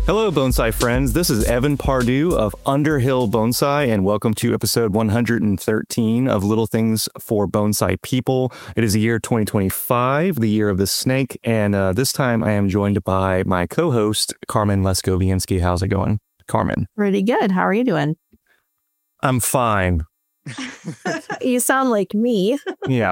Hello, bonsai friends. This is Evan Pardue of Underhill Bonsai, and welcome to episode 113 of Little Things for Bonsai People. It is the year 2025, the year of the snake, and this time I am joined by my co-host, Carmen Leskoviansky. How's it going, Carmen? Pretty good. How are you doing? I'm fine. You sound like me. Yeah.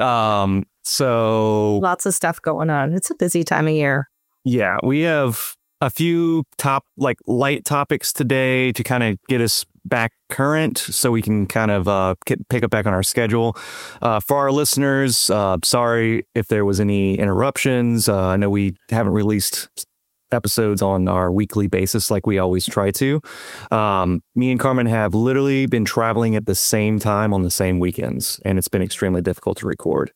So lots of stuff going on. It's a busy time of year. Yeah, we have a few light topics today to kind of get us back current so we can kind of pick up back on our schedule. For our listeners, sorry if there was any interruptions. I know we haven't released episodes on our weekly basis like we always try to. Me and Carmen have literally been traveling at the same time on the same weekends, and it's been extremely difficult to record.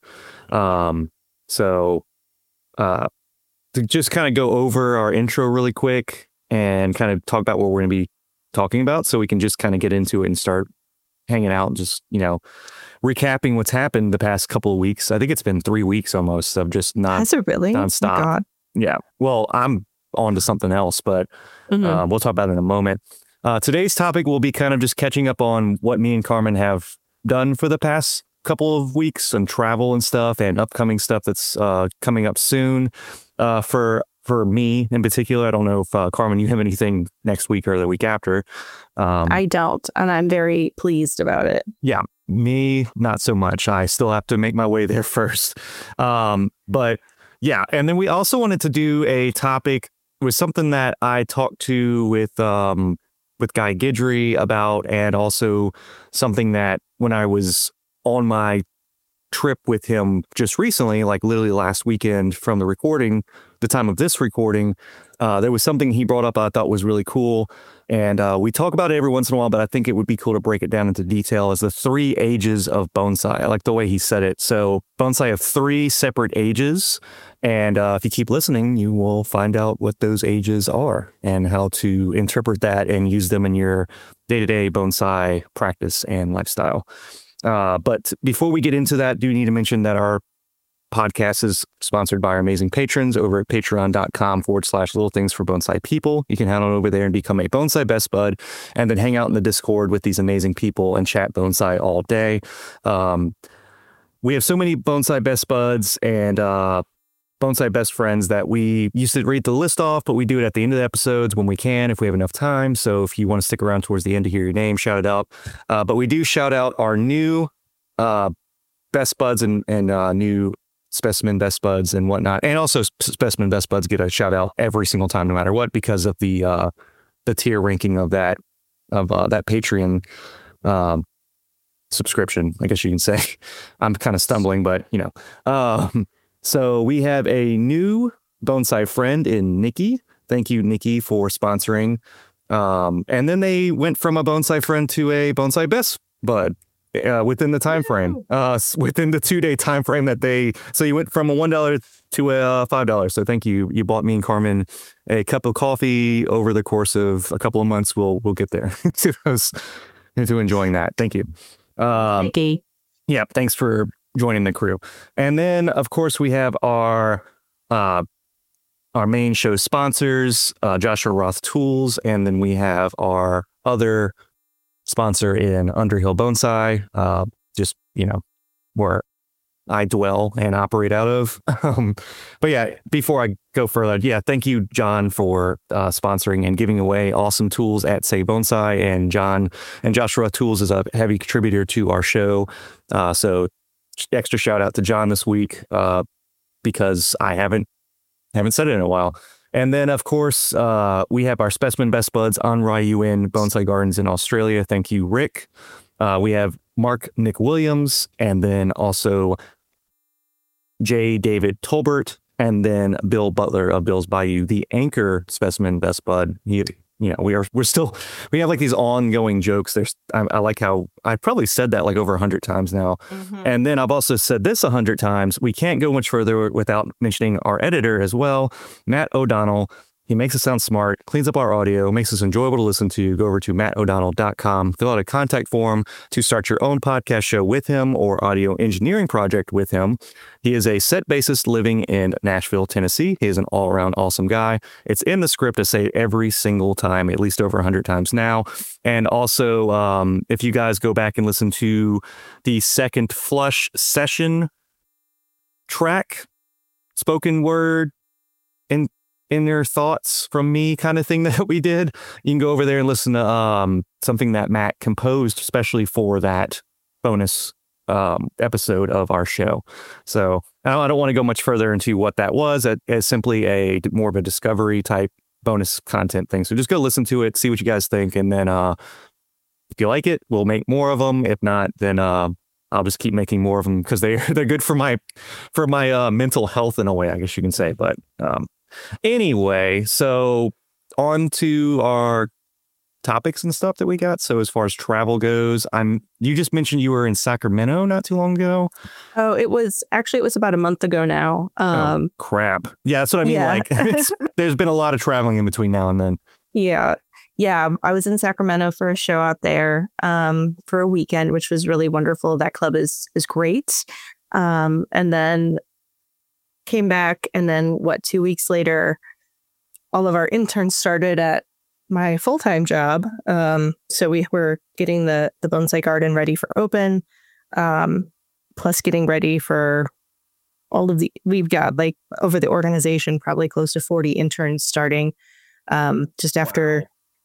To just kind of go over our intro really quick and kind of talk about what we're going to be talking about so we can just kind of get into it and start hanging out and just, recapping what's happened the past couple of weeks. I think it's been 3 weeks almost of just Has it really? nonstop. Oh, God. Yeah. Well, I'm on to something else, but we'll talk about it in a moment. Today's topic will be kind of just catching up on what me and Carmen have done for the past couple of weeks and travel and stuff and upcoming stuff that's coming up soon. For me in particular, I don't know if Carmen, you have anything next week or the week after. I don't, and I'm very pleased about it. Yeah, me, not so much. I still have to make my way there first. But yeah, and then we also wanted to do a topic with something that I talked to with Guy Guidry about, and also something that when I was on my trip with him just recently, like literally last weekend from the time of this recording, there was something he brought up I thought was really cool. And we talk about it every once in a while, but I think it would be cool to break it down into detail as the 3 ages of bonsai. I like the way he said it. So bonsai have 3 separate ages. And if you keep listening, you will find out what those ages are and how to interpret that and use them in your day-to-day bonsai practice and lifestyle. But before we get into that, do need to mention that our podcast is sponsored by our amazing patrons over at patreon.com/little things for bonsai people. You can head on over there and become a bonsai best bud and then hang out in the Discord with these amazing people and chat bonsai all day. We have so many bonsai best buds and bonsai best friends that we used to read the list off, but we do it at the end of the episodes when we can, if we have enough time. So if you want to stick around towards the end to hear your name, shout it out. But we do shout out our new best buds and new specimen best buds and whatnot. And also specimen best buds get a shout out every single time, no matter what, because of the tier ranking of that Patreon subscription, I guess you can say. I'm kind of stumbling, but so we have a new bonsai friend in Nikki. Thank you, Nikki, for sponsoring. And then they went from a bonsai friend to a bonsai best bud within the time frame, within the 2-day time frame so you went from a $1 to a $5. So thank you. You bought me and Carmen a cup of coffee over the course of a couple of months. We'll get there to enjoying that. Thank you. Nikki. Yeah, thanks for joining the crew. And then, of course, we have our main show sponsors, Joshua Roth Tools, and then we have our other sponsor in Underhill Bonsai, where I dwell and operate out of. But yeah, before I go further, thank you, John, for sponsoring and giving away awesome tools at Say Bonsai. And Joshua Tools is a heavy contributor to our show. So extra shout out to John this week because I haven't said it in a while. And then, of course, we have our specimen best buds on Ryuin Bonsai Gardens in Australia. Thank you, Rick. We have Mark Nick Williams, and then also J. David Tolbert, and then Bill Butler of Bill's Bayou, the anchor specimen best bud. We have like these ongoing jokes. I like how I probably said that like over 100 times now. Mm-hmm. And then I've also said this 100 times. We can't go much further without mentioning our editor as well, Matt O'Donnell He makes it sound smart, cleans up our audio, makes us enjoyable to listen to. Go over to mattodonnell.com, fill out a contact form to start your own podcast show with him or audio engineering project with him. He is a set bassist living in Nashville, Tennessee. He is an all-around awesome guy. It's in the script to say every single time, at least over 100 times now. And also, if you guys go back and listen to the second Flush session track, spoken word, in their thoughts from me kind of thing that we did, you can go over there and listen to something that Matt composed especially for that bonus episode of our show. So I don't want to go much further into what that was as simply a more of a discovery type bonus content thing. So just go listen to it, see what you guys think, and then if you like it, we'll make more of them. If not, then I'll just keep making more of them because they're good for my mental health in a way, I guess you can say. But anyway, so on to our topics and stuff that we got. So as far as travel goes, you just mentioned you were in Sacramento not too long ago. Oh, it was about a month ago now. Oh, crap. Yeah, that's what I mean. Yeah. Like, there's been a lot of traveling in between now and then. Yeah. I was in Sacramento for a show out there for a weekend, which was really wonderful. That club is great. And then came back, and then 2 weeks later, all of our interns started at my full-time job. So we were getting the bonsai garden ready for open, plus getting ready for all of we've got like over the organization, probably close to 40 interns starting just after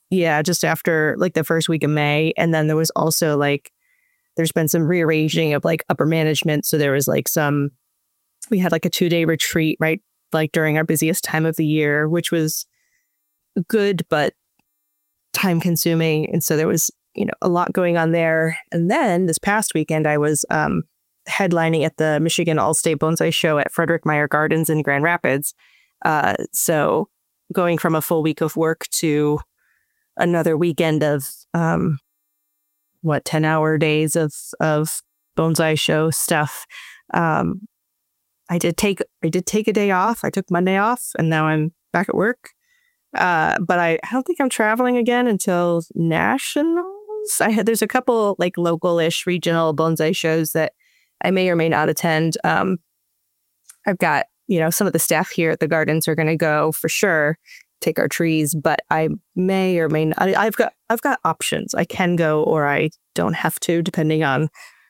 like the first week of May. And then there was also like, there's been some rearranging of like upper management. So there was like we had like a 2-day retreat, right? Like during our busiest time of the year, which was good, but time consuming. And so there was, a lot going on there. And then this past weekend, I was headlining at the Michigan All-State Bonsai Show at Frederick Meyer Gardens in Grand Rapids. So going from a full week of work to another weekend of 10-hour days of bonsai show stuff. I did take a day off. I took Monday off, and now I'm back at work. But I don't think I'm traveling again until nationals. There's a couple like local-ish regional bonsai shows that I may or may not attend. I've got, some of the staff here at the gardens are going to go for sure, take our trees, but I may or may not. I've got options. I can go or I don't have to, depending on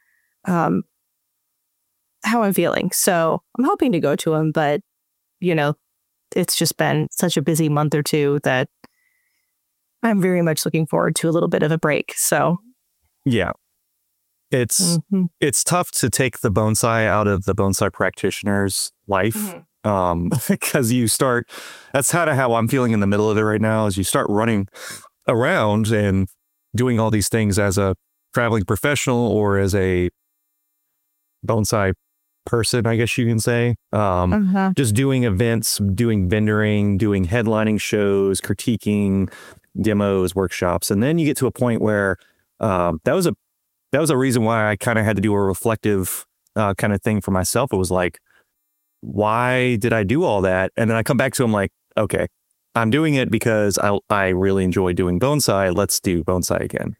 how I'm feeling. So I'm hoping to go to them, but it's just been such a busy month or two that I'm very much looking forward to a little bit of a break. So yeah, it's tough to take the bonsai out of the bonsai practitioner's life. Because that's kind of how I'm feeling in the middle of it right now, is you start running around and doing all these things as a traveling professional or as a bonsai person, I guess you can say. Just doing events, doing vendoring, doing headlining shows, critiquing demos, workshops. And then you get to a point where that was a reason why I kind of had to do a reflective kind of thing for myself. It was like, why did I do all that? And then I come back to, I'm like, okay, I'm doing it because I really enjoy doing bonsai. Let's do bonsai again.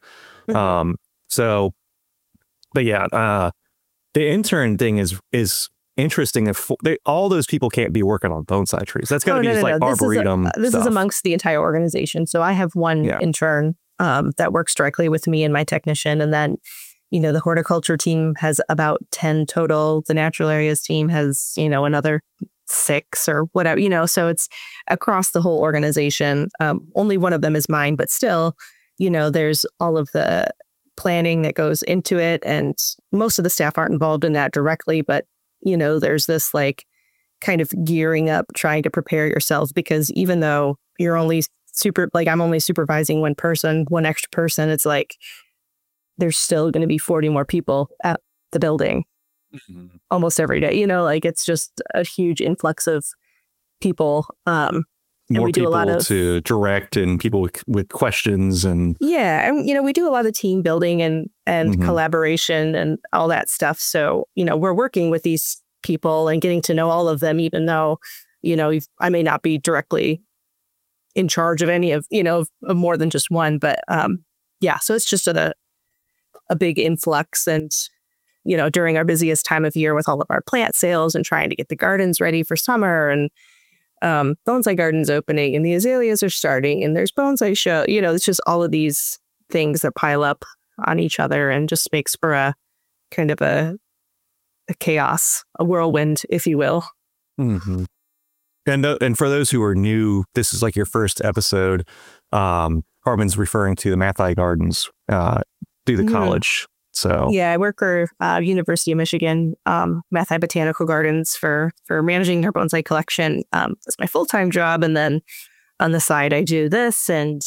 But yeah, the intern thing is interesting. If all those people can't be working on bonsai trees, that's got to be just like arboretum. This is amongst the entire organization. So I have one intern that works directly with me and my technician, and then the horticulture team has about 10 total. The natural areas team has another 6 or whatever. So it's across the whole organization. Only one of them is mine, but still, there's all of the planning that goes into it, and most of the staff aren't involved in that directly, but there's this like kind of gearing up, trying to prepare yourself, because even though you're only I'm only supervising one extra person, it's like there's still going to be 40 more people at the building almost every day. Like it's just a huge influx of people. More we do people a lot of, to direct, and people with questions, and and we do a lot of team building and collaboration and all that stuff. So we're working with these people and getting to know all of them, even though I may not be directly in charge of any of, of more than just one. But yeah, so it's just a big influx. And, during our busiest time of year with all of our plant sales and trying to get the gardens ready for summer, and bonsai gardens opening and the azaleas are starting and there's bonsai show, it's just all of these things that pile up on each other and just makes for a kind of a chaos, a whirlwind, if you will. Mm-hmm. And for those who are new, this is like your first episode. Carmen's referring to the Mathai Gardens through the college. So yeah, I work for University of Michigan Mathai Botanical Gardens for managing their bonsai collection. That's my full-time job, and then on the side I do this and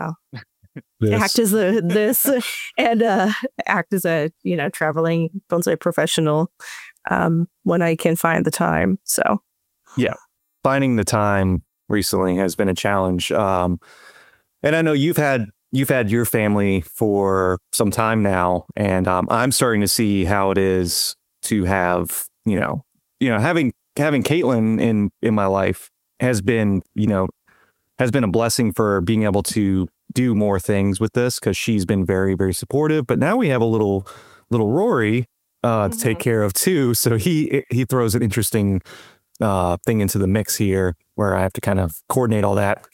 act as this and act as a traveling bonsai professional when I can find the time. So yeah, finding the time recently has been a challenge. And I know you've had your family for some time now, and I'm starting to see how it is to have having Caitlin in my life has been a blessing for being able to do more things with this, because she's been very, very supportive. But now we have a little Rory to take care of too, so he throws an interesting thing into the mix here where I have to kind of coordinate all that.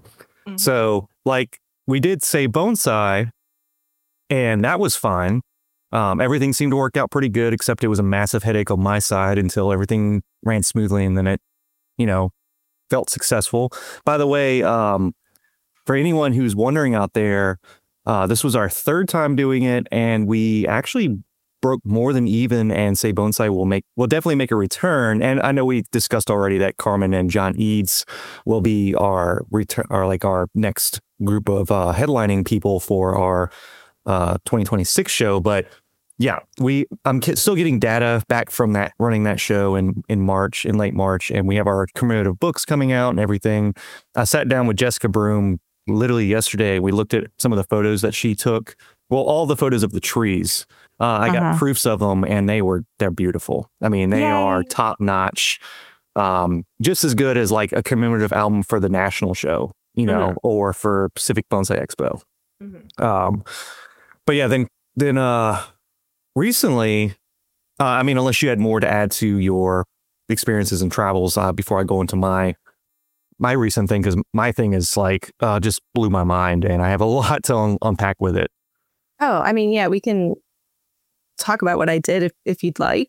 So like we did say bonsai, and that was fine. Everything seemed to work out pretty good, except it was a massive headache on my side until everything ran smoothly, and then it felt successful. By the way, for anyone who's wondering out there, this was our third time doing it, and we actually broke more than even, and Say Bonsai will definitely make a return. And I know we discussed already that Carmen and John Eads will be our next group of headlining people for our 2026 show. But yeah, I'm still getting data back from that, running that show in late March, and we have our commemorative books coming out and everything. I sat down with Jessica Broom literally yesterday. We looked at some of the photos that she took. Well, all the photos of the trees. I got proofs of them, and they're beautiful. I mean, they are top notch, just as good as like a commemorative album for the national show, or for Pacific Bonsai Expo. But yeah, then recently, I mean, unless you had more to add to your experiences and travels before I go into my recent thing, because my thing is like just blew my mind, and I have a lot to unpack with it. Oh, I mean, yeah, we can talk about what I did if you'd like.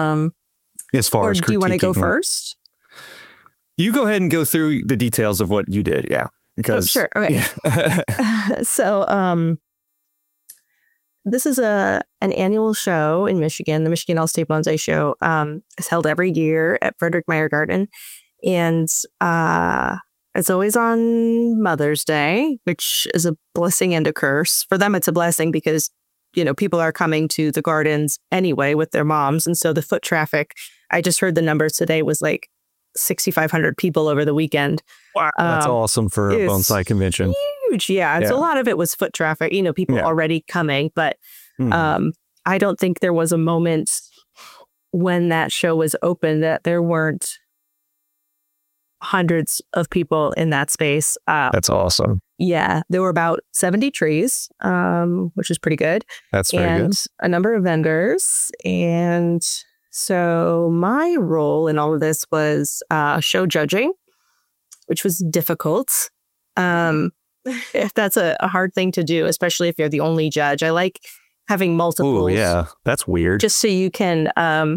As far as do you want to go first? You go ahead and go through the details of what you did. Yeah, because sure. Okay. Yeah. So, this is an annual show in Michigan. The Michigan All-State Bonsai Show is held every year at Frederick Meyer Garden, and it's always on Mother's Day, which is a blessing and a curse. For them, it's a blessing because, people are coming to the gardens anyway with their moms. And so the foot traffic, I just heard the numbers today, was like 6,500 people over the weekend. Wow. That's awesome for a bonsai convention. Huge. Yeah. And so a lot of it was foot traffic, people already coming. But I don't think there was a moment when that show was open that there weren't hundreds of people in that space. That's awesome. Yeah, there were about 70 trees, which is pretty good. That's very good. A number of vendors. And so my role in all of this was show judging, which was difficult. If that's a hard thing to do, especially if you're the only judge. I like having multiples. Oh, yeah, that's weird. Just so you can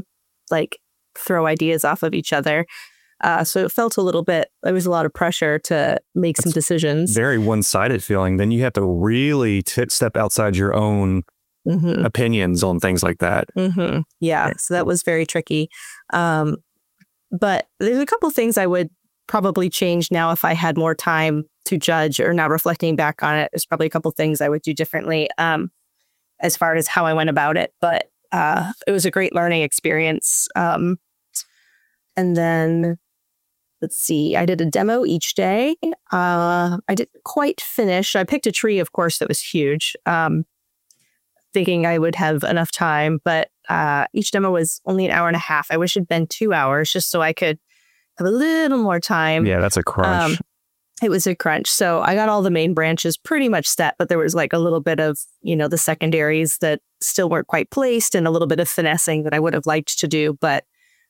throw ideas off of each other. So it felt there was a lot of pressure to make some decisions. Very one-sided feeling. Then you have to really step outside your own opinions on things like that. Yeah, so that was very tricky. But there's a couple things I would probably change now if I had more time to judge, or now reflecting back on it. There's probably a couple things I would do differently as far as how I went about it. But it was a great learning experience. And then, let's see, I did a demo each day. I didn't quite finish. I picked a tree, of course, that was huge, thinking I would have enough time. But each demo was only an hour and a half. I wish it had been 2 hours just so I could have a little more time. Yeah, that's a crunch. It was a crunch. So I got all the main branches pretty much set, but there was like a little bit of, the secondaries that still weren't quite placed and a little bit of finessing that I would have liked to do. But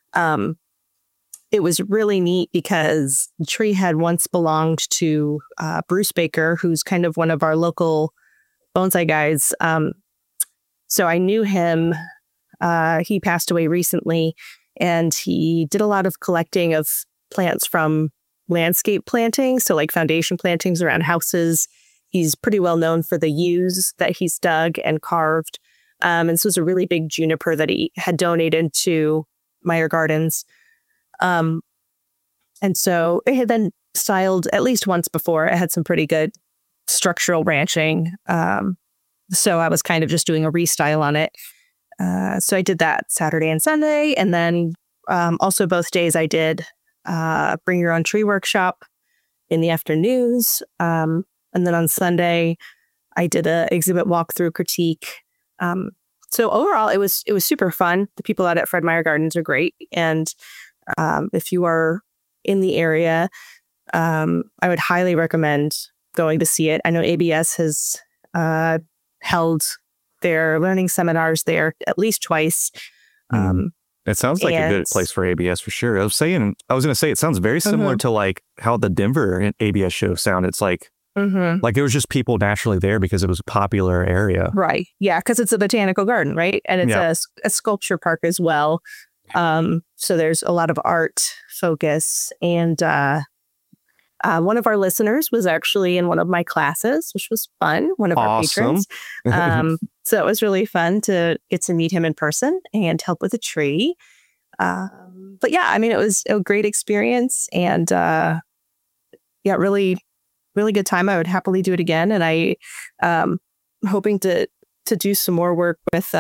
it was really neat because the tree had once belonged to Bruce Baker, who's kind of one of our local bonsai guys. So I knew him. He passed away recently, and he did a lot of collecting of plants from landscape planting, so like foundation plantings around houses. He's pretty well known for the yews that he's dug and carved. And this was a really big juniper that he had donated to Meyer Gardens. And so it had been styled at least once before. It had some pretty good structural branching. So I was kind of just doing a restyle on it. So I did that Saturday and Sunday. And then also both days I did Bring Your Own Tree workshop in the afternoons. And then on Sunday, I did a exhibit walkthrough critique. So overall, it was super fun. The people out at Fred Meyer Gardens are great. And if you are in the area, I would highly recommend going to see it. I know ABS has held their learning seminars there at least twice. It sounds like a good place for ABS for sure. I was going to say, it sounds very similar to like how the Denver ABS show sounded. It's like, like it was just people naturally there because it was a popular area. Right. Yeah. Because it's a botanical garden, right? And it's a sculpture park as well. So there's a lot of art focus. And one of our listeners was actually in one of my classes, which was fun. One of our patrons. So it was really fun to get to meet him in person and help with a tree. But yeah, I mean, it was a great experience and really, really good time. I would happily do it again. And I hoping to do some more work with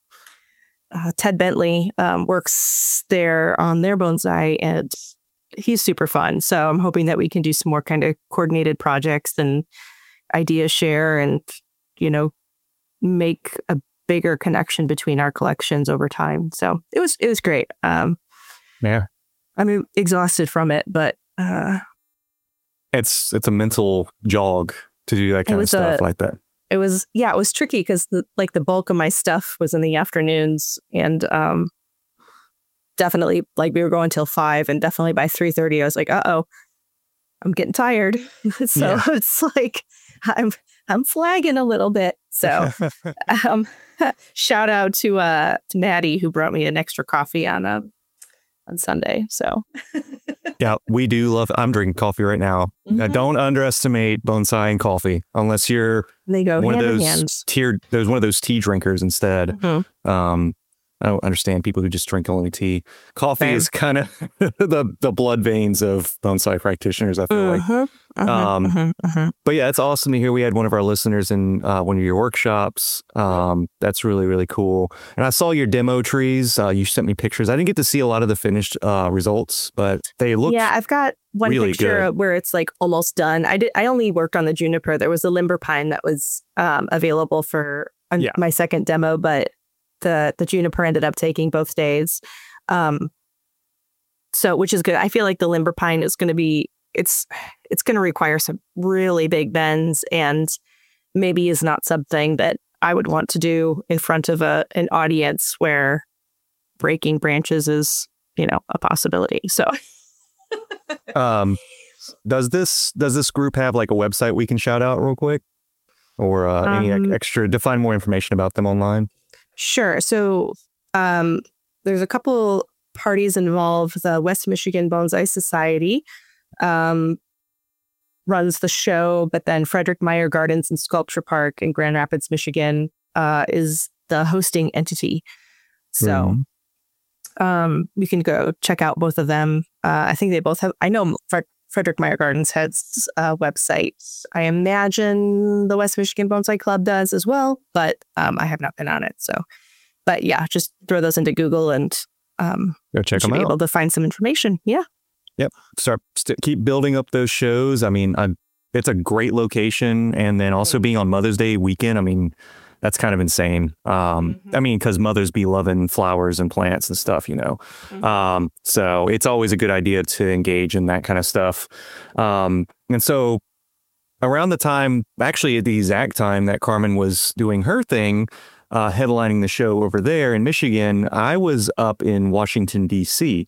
Ted Bentley, works there on their bonsai, and he's super fun. So I'm hoping that we can do some more kind of coordinated projects and idea share and, make a bigger connection between our collections over time. So it was great. Yeah. I'm exhausted from it, but it's a mental jog to do that kind of stuff like that. It was tricky because the bulk of my stuff was in the afternoons, and definitely like we were going till 5, and definitely by 3:30 I was like, I'm getting tired. So it's like I'm flagging a little bit. So shout out to Maddie, who brought me an extra coffee on Sunday. So yeah, we do love. I'm drinking coffee right now. Don't underestimate bonsai and coffee unless you're they go one hand of in those hand. one of those tea drinkers instead. I don't understand people who just drink only tea. Coffee is kind of the blood veins of bonsai practitioners, I feel like. But yeah, it's awesome to hear we had one of our listeners in one of your workshops. That's really, really cool. And I saw your demo trees. You sent me pictures. I didn't get to see a lot of the finished results, but they look I've got one really picture good. Where it's like almost done. I only worked on the juniper. There was a limber pine that was available for my second demo, but the juniper ended up taking both days. So which is good. I feel like the limber pine is going to be, it's going to require some really big bends, and maybe is not something that I would want to do in front of an audience where breaking branches is, a possibility. So does this group have like a website we can shout out real quick, or any extra to find more information about them online? Sure. So there's a couple parties involved. The West Michigan Bonsai Society runs the show, but then Frederick Meyer Gardens and Sculpture Park in Grand Rapids, Michigan is the hosting entity. So you can go check out both of them. I think they both have, I know Frederick Meyer Gardens has a website. I imagine the West Michigan Bonsai Club does as well, but I have not been on it. So, but yeah, just throw those into Google and go check them out. Be able to find some information. Yeah. Yep. Keep building up those shows. I mean, it's a great location, and then also being on Mother's Day weekend. I mean, that's kind of insane. I mean, because mothers be loving flowers and plants and stuff, So it's always a good idea to engage in that kind of stuff. And so around the time, actually at the exact time that Carmen was doing her thing, headlining the show over there in Michigan, I was up in Washington, D.C.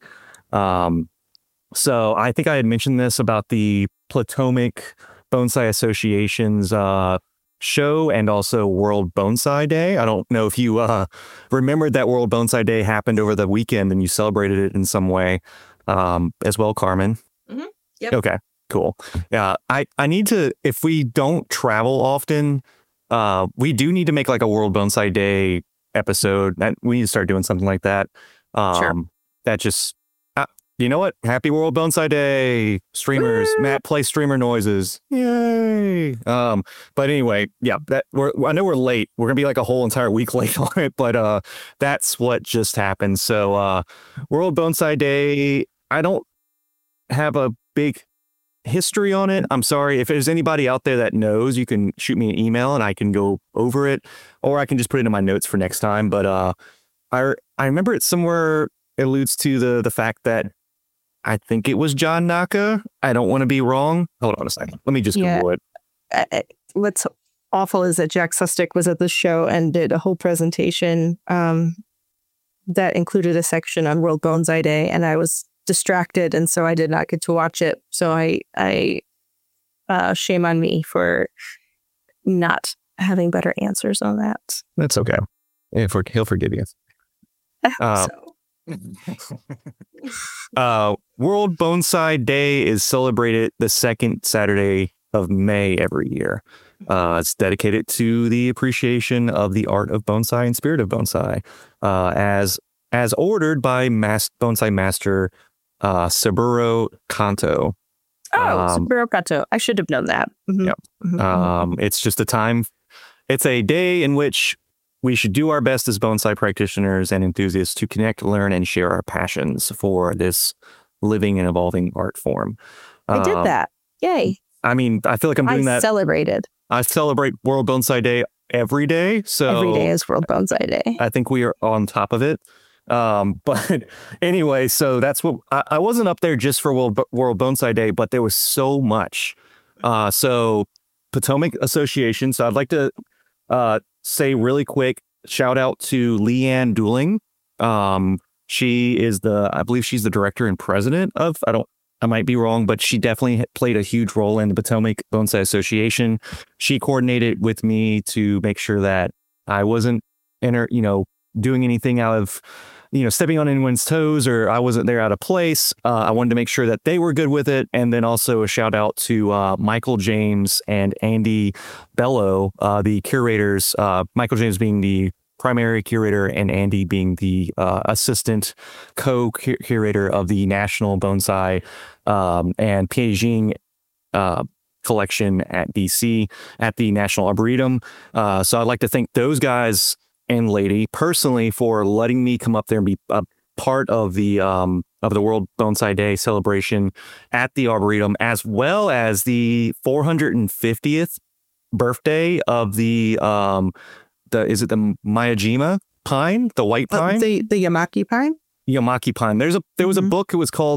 So I think I had mentioned this about the Potomac Bonsai Association's show and also World Bonsai Day. I don't know if you remembered that World Bonsai Day happened over the weekend and you celebrated it in some way as well, Carmen. Mm-hmm. Yep. Okay, cool. Yeah, I need to, if we don't travel often, we do need to make like a World Bonsai Day episode. We need to start doing something like that. Sure. That just, you know what? Happy World Bonsai Day, streamers. Woo! Matt, play streamer noises. Yay! But anyway, yeah. I know we're late. We're gonna be like a whole entire week late on it, but that's what just happened. So, World Bonsai Day. I don't have a big history on it. I'm sorry. If there's anybody out there that knows, you can shoot me an email and I can go over it, or I can just put it in my notes for next time. But I remember it somewhere alludes to the fact that I think it was John Naka. I don't want to be wrong. Hold on a second. Let me just Google it. What's awful is that Jack Sustick was at the show and did a whole presentation that included a section on World Bonsai Day, and I was distracted, and so I did not get to watch it. So I shame on me for not having better answers on that. That's okay. He'll forgive you. World Bonsai Day is celebrated the second Saturday of May every year. It's dedicated to the appreciation of the art of bonsai and spirit of bonsai, as ordered by bonsai master Saburo Kanto. Saburo Kanto. I should have known that. Mm-hmm. Yep. Mm-hmm. It's just a time. It's a day in which we should do our best as bonsai practitioners and enthusiasts to connect, learn, and share our passions for this living and evolving art form. I did that. Yay. I mean, I feel like I'm doing that. I celebrate World Bonsai Day every day. So every day is World Bonsai Day. I think we are on top of it. But anyway, so that's what I wasn't up there just for World Bonsai Day, but there was so much. So Potomac Association. So I'd like to say really quick shout out to Leanne Dooling. She is I believe she's the director and president of, I might be wrong, but she definitely played a huge role in the Potomac Bonsai Association. She coordinated with me to make sure that I wasn't doing anything out of, stepping on anyone's toes, or I wasn't there out of place. I wanted to make sure that they were good with it. And then also a shout out to Michael James and Andy Bello, the curators, Michael James being the primary curator and Andy being the assistant co-curator of the National Bonsai and Beijing collection at BC at the National Arboretum. So I'd like to thank those guys and lady personally for letting me come up there and be a part of the World Bonsai Day celebration at the Arboretum, as well as the 450th birthday of the is it the Miyajima pine, the white pine, the Yamaki pine? Yamaki pine. There was a book. It was called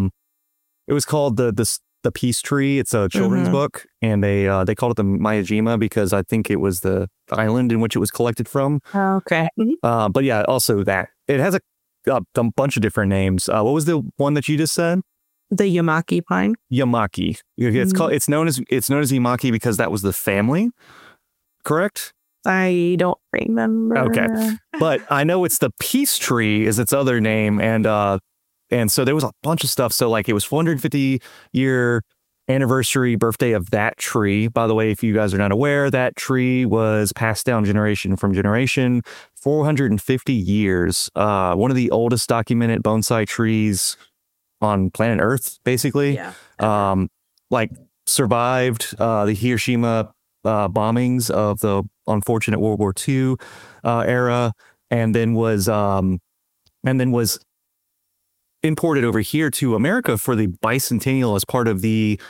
the Peace Tree. It's a children's book, and they called it the Miyajima because I think it was the island in which it was collected from. Oh, okay. Mm-hmm. But yeah, also that it has a bunch of different names. What was the one that you just said? The Yamaki pine. Yamaki. It's known as Yamaki because that was the family. Correct? I don't remember. Okay, but I know it's the Peace Tree is its other name, and so there was a bunch of stuff. So like it was 450-year anniversary birthday of that tree. By the way, if you guys are not aware, that tree was passed down generation from generation, 450 years. One of the oldest documented bonsai trees on planet Earth, basically. Yeah. Like survived the Hiroshima bombings of the unfortunate World War II era, and then was imported over here to America for the bicentennial as part of the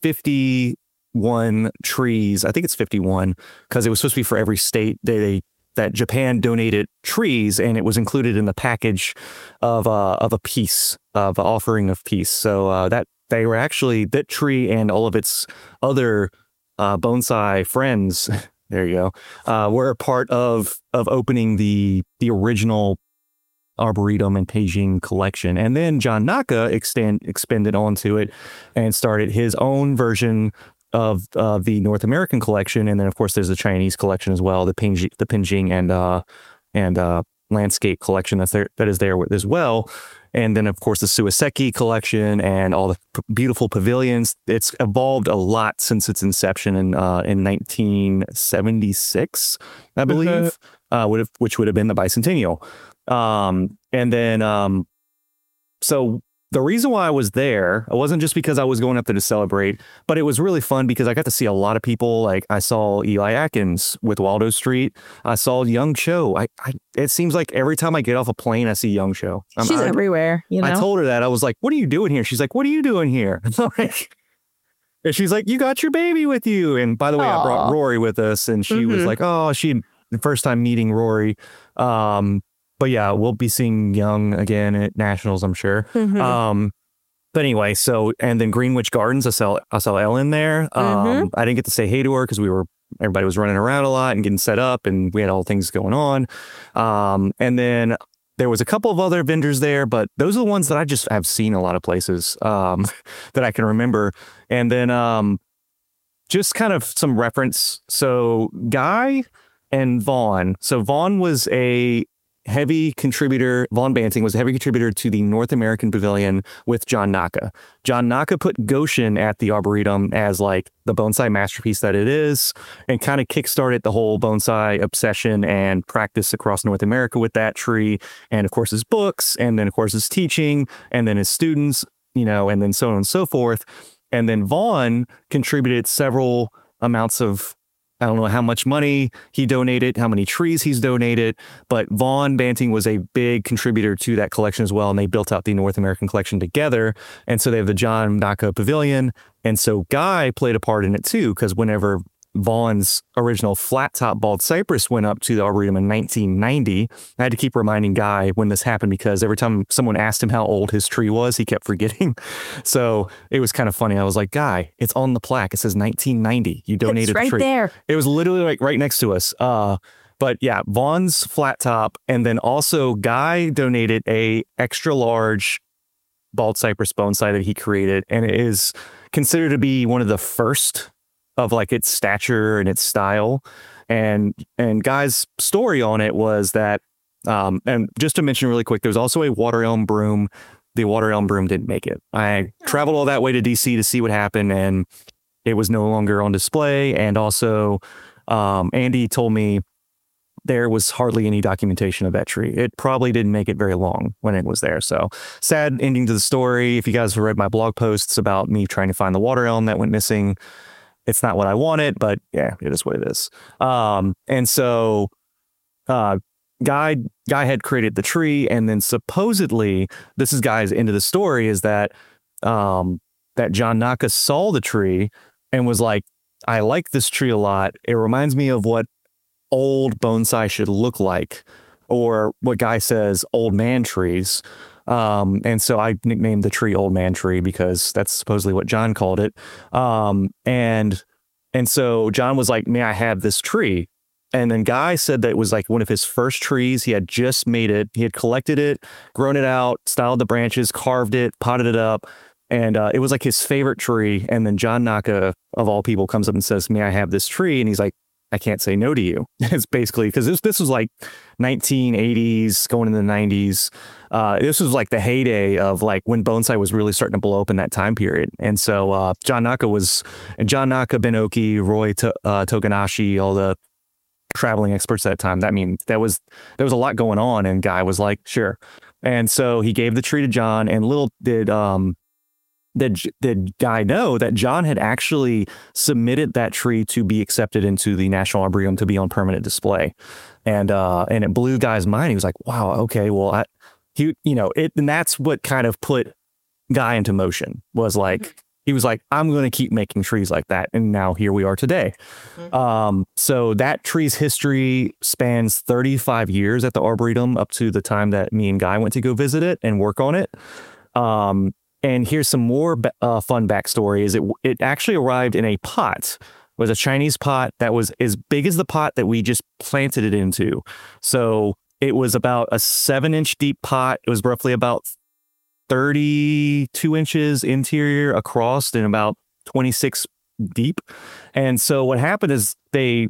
51 trees. I think it's 51 because it was supposed to be for every state. That Japan donated trees, and it was included in the package of a peace, of offering of peace. So that they were actually, that tree and all of its other bonsai friends, there you go, were a part of opening the original Arboretum and Beijing collection. And then John Naka expanded onto it and started his own version of the North American collection. And then, of course, there's the Chinese collection as well, the Penjing and landscape collection that is there as well. And then, of course, the Suiseki collection and all the beautiful pavilions. It's evolved a lot since its inception in 1976, I believe, which would have been the bicentennial. And then, so the reason why I was there, it wasn't just because I was going up there to celebrate, but it was really fun because I got to see a lot of people. Like I saw Eli Atkins with Waldo Street. I saw Young Cho. It seems like every time I get off a plane, I see Young Cho. She's everywhere. You know? I told her that. I was like, what are you doing here? She's like, what are you doing here? And she's like, you got your baby with you. And by the way, I brought Rory with us, and she was like, oh, the first time meeting Rory. But yeah, we'll be seeing Young again at Nationals, I'm sure. But anyway, and then Greenwich Gardens, I saw Ellen there. I didn't get to say hey to her because everybody was running around a lot and getting set up, and we had all things going on. And then there was a couple of other vendors there, but those are the ones that I just have seen a lot of places that I can remember. And then just kind of some reference. So Guy and Vaughn. So Vaughn was a heavy contributor. Vaughn Banting was a heavy contributor to the North American Pavilion with John Naka. John Naka put Goshen at the Arboretum as like the bonsai masterpiece that it is, and kind of kickstarted the whole bonsai obsession and practice across North America with that tree. And of course his books, and then of course his teaching, and then his students, and then so on and so forth. And then Vaughn contributed several amounts of, I don't know how much money he donated, how many trees he's donated, but Vaughn Banting was a big contributor to that collection as well, and they built out the North American collection together. And so they have the John Naka Pavilion, and so Guy played a part in it too, because whenever Vaughn's original flat top bald cypress went up to the Arboretum in 1990, I had to keep reminding Guy when this happened, because every time someone asked him how old his tree was, he kept forgetting. So it was kind of funny. I was like, Guy, it's on the plaque. It says 1990. You donated the tree. There. It was literally like right next to us. But yeah, Vaughn's flat top, and then also Guy donated a extra large bald cypress bonsai that he created, and it is considered to be one of the first of like its stature and its style. And Guy's story on it was that, and just to mention really quick, there's also a water elm broom. The water elm broom didn't make it. I traveled all that way to DC to see what happened, and it was no longer on display. And also, Andy told me there was hardly any documentation of that tree. It probably didn't make it very long when it was there. So sad ending to the story. If you guys have read my blog posts about me trying to find the water elm that went missing, it's not what I wanted, but yeah, it is what it is. And so Guy had created the tree, and then supposedly, this is Guy's end of the story, is that that John Naka saw the tree and was like, I like this tree a lot. It reminds me of what old bonsai should look like, or what Guy says, old man trees. And so I nicknamed the tree Old Man Tree because that's supposedly what John called it. And so John was like, may I have this tree? And then Guy said that it was like one of his first trees. He had just made it. He had collected it, grown it out, styled the branches, carved it, potted it up. And it was like his favorite tree. And then John Naka, of all people, comes up and says, may I have this tree? And he's like, I can't say no to you. It's basically because this was like 1980s going into the 90s. This was like the heyday of like when bonsai was really starting to blow up in that time period. And so John Naka, Ben Oki, Roy Toganashi, all the traveling experts at that time. There was a lot going on, and Guy was like, sure. And so he gave the tree to John, and little did Guy know that John had actually submitted that tree to be accepted into the National Arboretum to be on permanent display. And it blew Guy's mind. He was like, wow, okay, well, and that's what kind of put Guy into motion, was like, he was like, I'm going to keep making trees like that. And now here we are today. So that tree's history spans 35 years at the Arboretum, up to the time that me and Guy went to go visit it and work on it. And here's some more fun backstory: is it actually arrived in a pot. It was a Chinese pot that was as big as the pot that we just planted it into. So it was about a 7-inch deep pot. It was roughly about 32 inches interior across and about 26 deep. And so what happened is it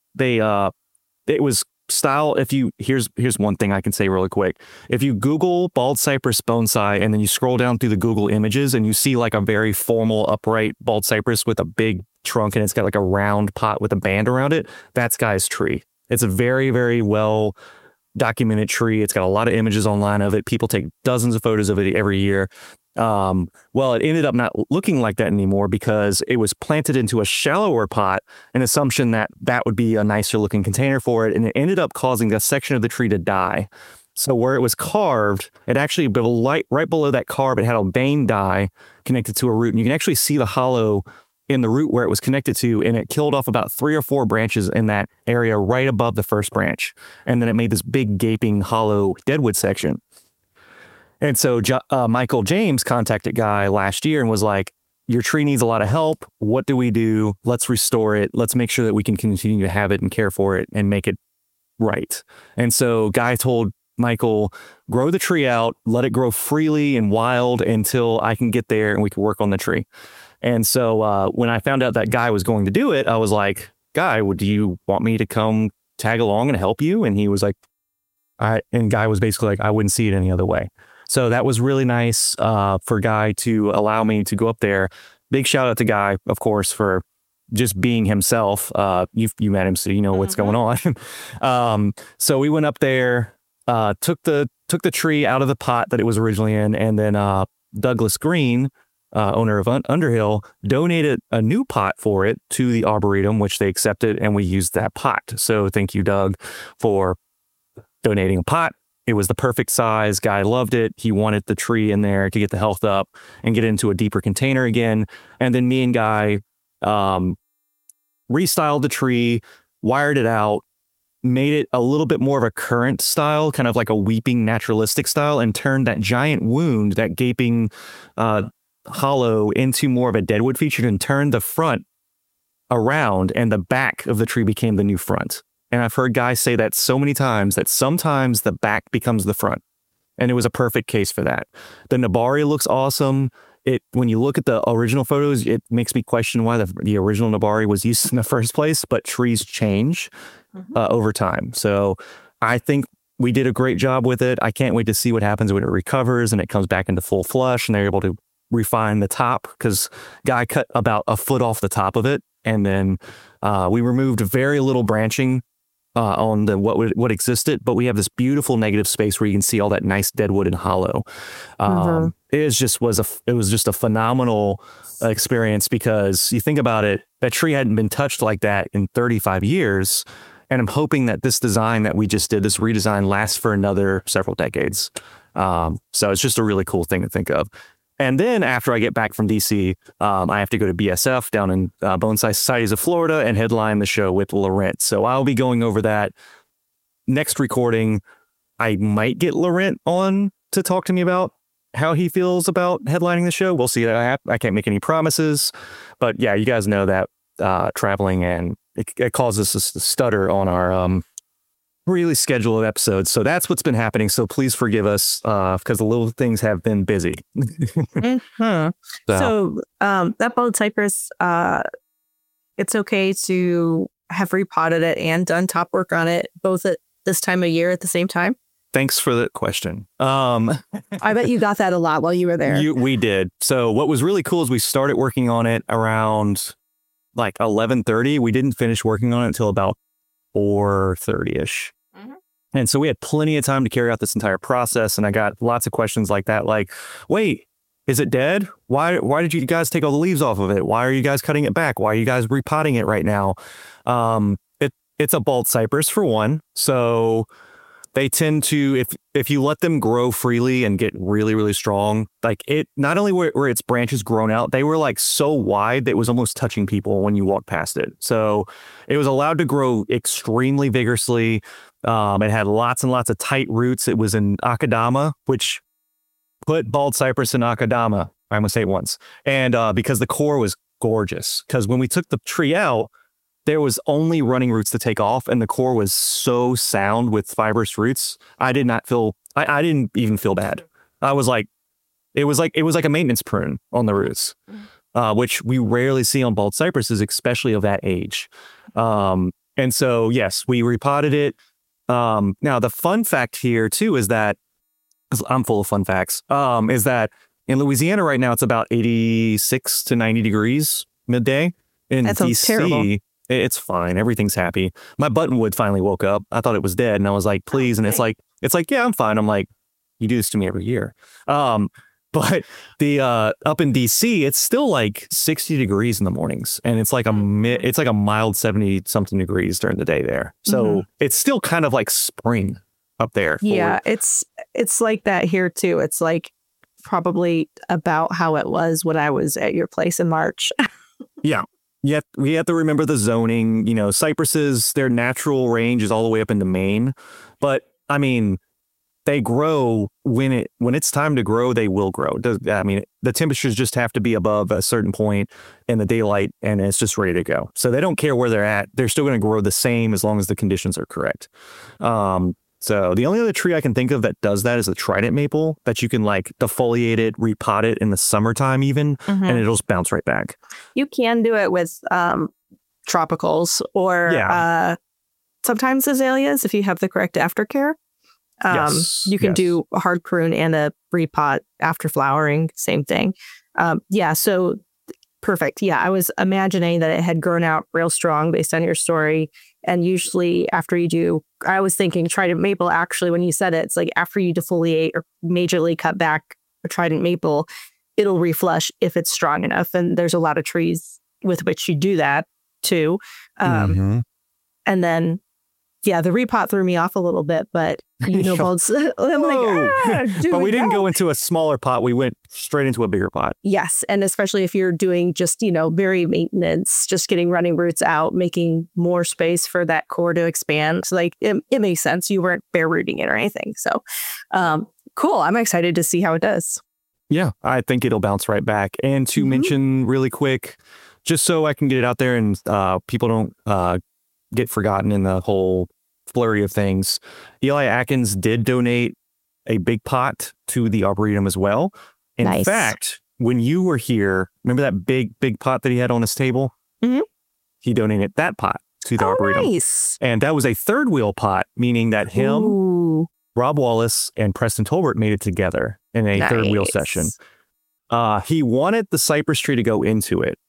was style. Here's one thing I can say really quick. If you Google bald cypress bonsai and then you scroll down through the Google images and you see like a very formal upright bald cypress with a big trunk and it's got like a round pot with a band around it, that's Guy's tree. It's a very, very well documented tree. It's got a lot of images online of it. People take dozens of photos of it every year. Well, it ended up not looking like that anymore because it was planted into a shallower pot, an assumption that that would be a nicer looking container for it. And it ended up causing a section of the tree to die. So where it was carved, it actually, right below that carve, it had a vein die connected to a root. And you can actually see the hollow in the root where it was connected to, and it killed off about 3 or 4 branches in that area right above the first branch. And then it made this big gaping hollow deadwood section. And so Michael James contacted Guy last year and was like, your tree needs a lot of help. What do we do? Let's restore it. Let's make sure that we can continue to have it and care for it and make it right. And so Guy told Michael, grow the tree out, let it grow freely and wild until I can get there and we can work on the tree. And so when I found out that Guy was going to do it, I was like, Guy, do you want me to come tag along and help you? And he was like, and Guy was basically like, I wouldn't see it any other way. So that was really nice for Guy to allow me to go up there. Big shout out to Guy, of course, for just being himself. You met him, so you know what's going on. So we went up there, took the tree out of the pot that it was originally in, and then Douglas Green, owner of Underhill, donated a new pot for it to the Arboretum, which they accepted, and we used that pot. So thank you, Doug, for donating a pot. It was the perfect size. Guy loved it. He wanted the tree in there to get the health up and get into a deeper container again. And then me and Guy restyled the tree, wired it out, made it a little bit more of a current style, kind of like a weeping naturalistic style, and turned that giant wound, that gaping hollow, into more of a deadwood feature and turned the front around, and the back of the tree became the new front. And I've heard guys say that so many times that sometimes the back becomes the front. And it was a perfect case for that. The Nabari looks awesome. When you look at the original photos, it makes me question why the original Nabari was used in the first place, but trees change over time. So I think we did a great job with it. I can't wait to see what happens when it recovers and it comes back into full flush and they're able to refine the top, because Guy cut about a foot off the top of it. And then we removed very little branching on what existed, but we have this beautiful negative space where you can see all that nice deadwood and hollow. It was just a phenomenal experience, because you think about it, that tree hadn't been touched like that in 35 years. And I'm hoping that this design that we just did, this redesign, lasts for another several decades. So it's just a really cool thing to think of. And then after I get back from DC, I have to go to BSF down in Bonsai Societies of Florida and headline the show with Laurent. So I'll be going over that next recording. I might get Laurent on to talk to me about how he feels about headlining the show. We'll see. I can't make any promises. But yeah, you guys know that traveling, and it causes us to stutter on our really scheduled episodes. So that's what's been happening. So please forgive us because the little things have been busy. So that bald cypress, it's okay to have repotted it and done top work on it both at this time of year at the same time? Thanks for the question. I bet you got that a lot while you were there. We did. So what was really cool is we started working on it around like 11:30. We didn't finish working on it until about 4:30ish. And so we had plenty of time to carry out this entire process. And I got lots of questions like that. Like, wait, is it dead? Why did you guys take all the leaves off of it? Why are you guys cutting it back? Why are you guys repotting it right now? It's a bald cypress for one. So they tend to, if you let them grow freely and get really, really strong, like it, not only were its branches grown out, they were like so wide that it was almost touching people when you walked past it. So it was allowed to grow extremely vigorously. It had lots and lots of tight roots. It was in Akadama, which put bald cypress in Akadama. I almost say it once. And because the core was gorgeous. Because when we took the tree out, there was only running roots to take off, and the core was so sound with fibrous roots. I did not feel. I didn't even feel bad. I was like, it was like a maintenance prune on the roots, which we rarely see on bald cypresses, especially of that age. And so, yes, we repotted it. Now, the fun fact here too is that, because I'm full of fun facts, is that in Louisiana right now it's about 86 to 90 degrees midday. In That sounds DC, terrible. it's fine. Everything's happy. My buttonwood finally woke up. I thought it was dead, and I was like, please. And it's like, yeah, I'm fine. I'm like, you do this to me every year. But the up in DC, it's still like 60 degrees in the mornings, and it's like a mild 70 something degrees during the day there. So it's still kind of like spring up there. Yeah, it's like that here too. It's like probably about how it was when I was at your place in March. Yeah. Yet we have to remember the zoning. You know, cypresses, their natural range is all the way up into Maine, but I mean, they grow when it's time to grow. They will grow. I mean, the temperatures just have to be above a certain point in the daylight, and it's just ready to go. So they don't care where they're at. They're still going to grow the same as long as the conditions are correct. So the only other tree I can think of that does that is a trident maple that you can like defoliate it, repot it in the summertime even, and it'll just bounce right back. You can do it with tropicals or sometimes azaleas if you have the correct aftercare. You can do a hard prune and a repot after flowering, same thing. So perfect. Yeah, I was imagining that it had grown out real strong based on your story. And usually after you do, I was thinking trident maple, actually, when you said it, it's like after you defoliate or majorly cut back a trident maple, it'll reflush if it's strong enough. And there's a lot of trees with which you do that too. And then, yeah, the repot threw me off a little bit, but I'm like, but we didn't go into a smaller pot. We went straight into a bigger pot. Yes. And especially if you're doing just, very maintenance, just getting running roots out, making more space for that core to expand. So like it makes sense. You weren't bare rooting it or anything. So cool. I'm excited to see how it does. Yeah, I think it'll bounce right back. And to mention really quick, just so I can get it out there and people don't get forgotten in the whole flurry of things, Eli Atkins did donate a big pot to the Arboretum as well. In fact, when you were here, remember that big pot that he had on his table? He donated that pot to the Arboretum. Nice. And that was a third wheel pot, meaning that him, Rob Wallace, and Preston Tolbert made it together in a third wheel session. He wanted the cypress tree to go into it.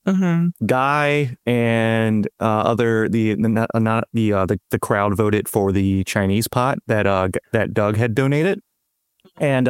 Guy and the crowd voted for the Chinese pot that Doug had donated, and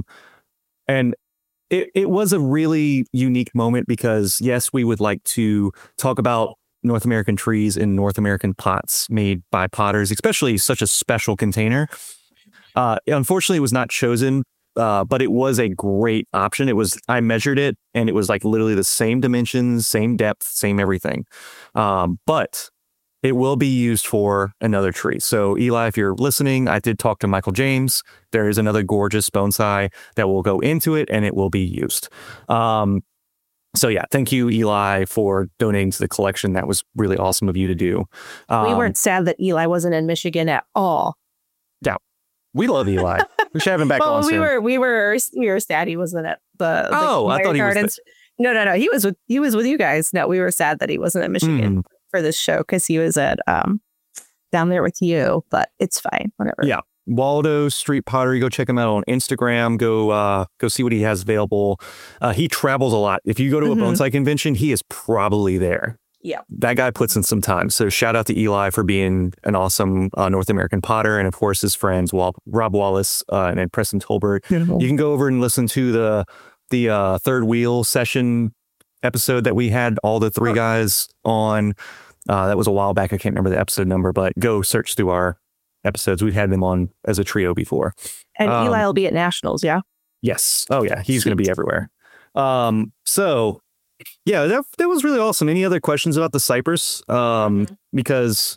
it was a really unique moment because yes, we would like to talk about North American trees in North American pots made by potters, especially such a special container. Unfortunately, it was not chosen. But it was a great option. I measured it and it was like literally the same dimensions, same depth, same everything. But it will be used for another tree. So Eli, if you're listening, I did talk to Michael James. There is another gorgeous bonsai that will go into it and it will be used. So yeah, thank you, Eli, for donating to the collection. That was really awesome of you to do. We weren't sad that Eli wasn't in Michigan at all. Yeah. We love Eli. We should have him back on soon. We were sad he wasn't at the I thought Gardens. No. He was with you guys. No, we were sad that he wasn't at Michigan for this show because he was at down there with you. But it's fine, whatever. Yeah, Waldo Street Pottery. Go check him out on Instagram. Go see what he has available. He travels a lot. If you go to a bonsai convention, he is probably there. Yeah, that guy puts in some time. So shout out to Eli for being an awesome North American potter, and of course his friends Rob Wallace and Preston Tolbert. Beautiful. You can go over and listen to the third wheel session episode that we had all the three guys on. That was a while back. I can't remember the episode number, but go search through our episodes. We've had them on as a trio before. And Eli will be at Nationals, yeah? Yes. Oh yeah, he's going to be everywhere. So. Yeah, that was really awesome. Any other questions about the cypress? Because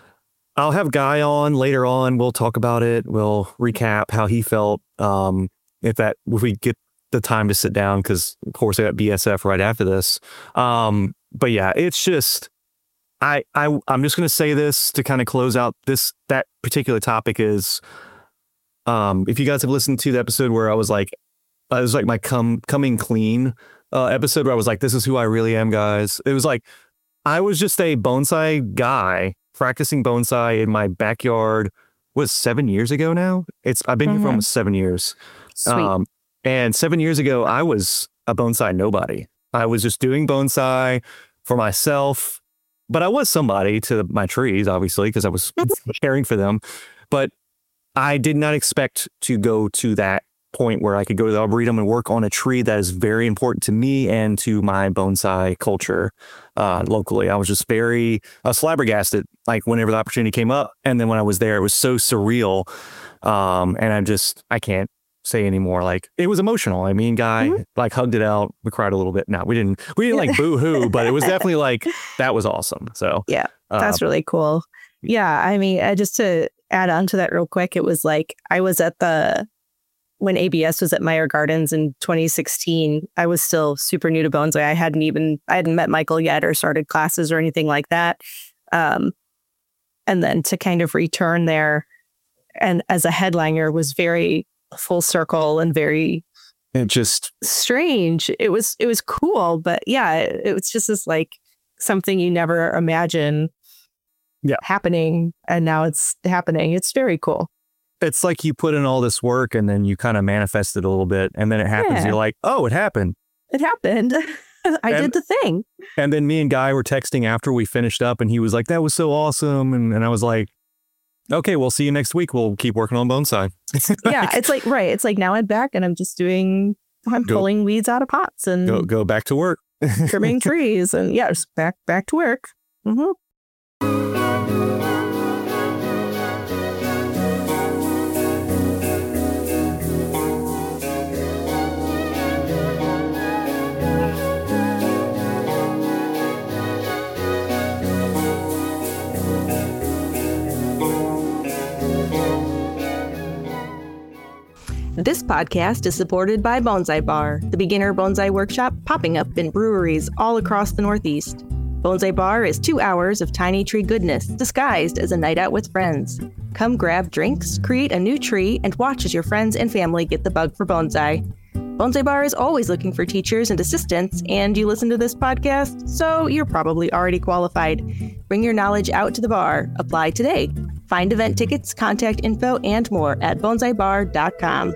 I'll have Guy on later on. We'll talk about it. We'll recap how he felt. if we get the time to sit down, because of course I got BSF right after this. But yeah, it's just, I'm just going to say this to kind of close out that particular topic is, if you guys have listened to the episode where I was like my coming clean episode where I was like, this is who I really am, guys. It was like, I was just a bonsai guy practicing bonsai in my backyard. Was 7 years ago now? I've been here for almost 7 years. Sweet. And 7 years ago, I was a bonsai nobody. I was just doing bonsai for myself, but I was somebody to my trees, obviously, because I was caring for them. But I did not expect to go to that point where I could go to the Arboretum and work on a tree that is very important to me and to my bonsai culture locally. I was just flabbergasted, like whenever the opportunity came up. And then when I was there, it was so surreal. And I can't say anymore. Like, it was emotional. I mean, Guy like hugged it out. We cried a little bit. No, we didn't like boo hoo, but it was definitely like, that was awesome. So yeah, that's really cool. Yeah. I mean, just to add on to that real quick, it was like, I was when ABS was at Meyer Gardens in 2016, I was still super new to bonsai. I hadn't met Michael yet or started classes or anything like that. And then to kind of return there and as a headliner was very full circle and very just strange. It was cool, but yeah, it was just this like something you never imagine happening. And now it's happening. It's very cool. It's like you put in all this work and then you kind of manifest it a little bit and then it happens. You're like, oh, it happened. It happened. I did the thing. And then me and Guy were texting after we finished up and he was like, that was so awesome. And I was like, okay, we'll see you next week. We'll keep working on bonsai. Yeah, it's like, right. It's like now I'm back and I'm pulling weeds out of pots and go back to work. Trimming trees and just back to work. Mm-hmm. This podcast is supported by Bonsai Bar, the beginner bonsai workshop popping up in breweries all across the Northeast. Bonsai Bar is 2 hours of tiny tree goodness disguised as a night out with friends. Come grab drinks, create a new tree, and watch as your friends and family get the bug for bonsai. Bonsai Bar is always looking for teachers and assistants, and you listen to this podcast, so you're probably already qualified. Bring your knowledge out to the bar. Apply today. Find event tickets, contact info, and more at bonsaibar.com.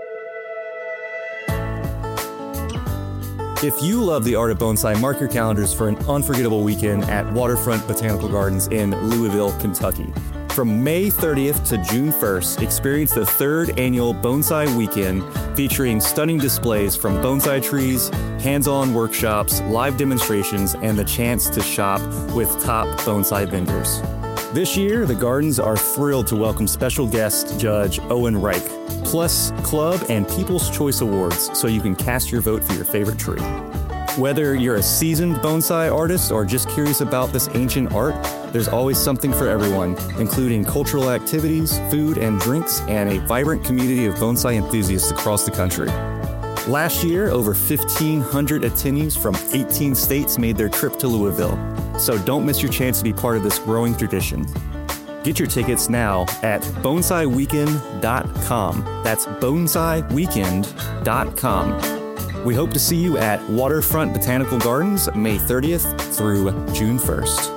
If you love the art of bonsai, mark your calendars for an unforgettable weekend at Waterfront Botanical Gardens in Louisville, Kentucky. From May 30th to June 1st, experience the third annual Bonsai Weekend featuring stunning displays from bonsai trees, hands-on workshops, live demonstrations, and the chance to shop with top bonsai vendors. This year, the Gardens are thrilled to welcome special guest judge Owen Reich, plus Club and People's Choice Awards, so you can cast your vote for your favorite tree. Whether you're a seasoned bonsai artist or just curious about this ancient art, there's always something for everyone, including cultural activities, food and drinks, and a vibrant community of bonsai enthusiasts across the country. Last year, over 1,500 attendees from 18 states made their trip to Louisville, so don't miss your chance to be part of this growing tradition. Get your tickets now at bonsaiweekend.com. That's bonsaiweekend.com. We hope to see you at Waterfront Botanical Gardens May 30th through June 1st.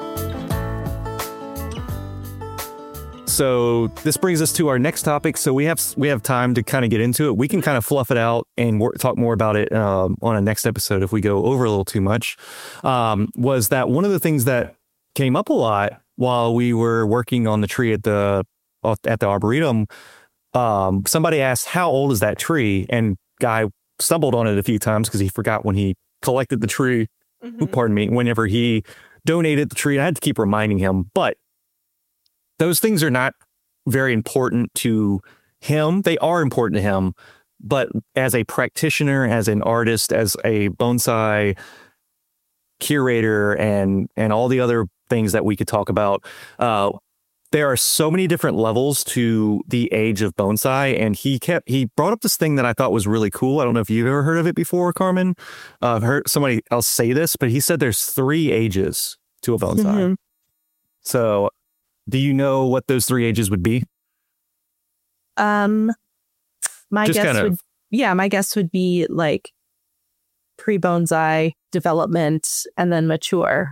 So this brings us to our next topic. So we have time to kind of get into it. We can kind of fluff it out and talk more about it on a next episode if we go over a little too much. Was that one of the things that came up a lot while we were working on the tree at the Arboretum? Somebody asked, how old is that tree? And Guy stumbled on it a few times because he forgot when he collected the tree. Pardon me. Whenever he donated the tree, I had to keep reminding him. But those things are not very important to him. They are important to him. But as a practitioner, as an artist, as a bonsai curator, and all the other things that we could talk about, there are so many different levels to the age of bonsai, and he brought up this thing that I thought was really cool. I don't know if you've ever heard of it before, Carmen. I've heard somebody else say this, but he said there's 3 ages to a bonsai. Mm-hmm. So, do you know what those 3 ages would be? My guess would be like pre-bonsai, development, and then mature.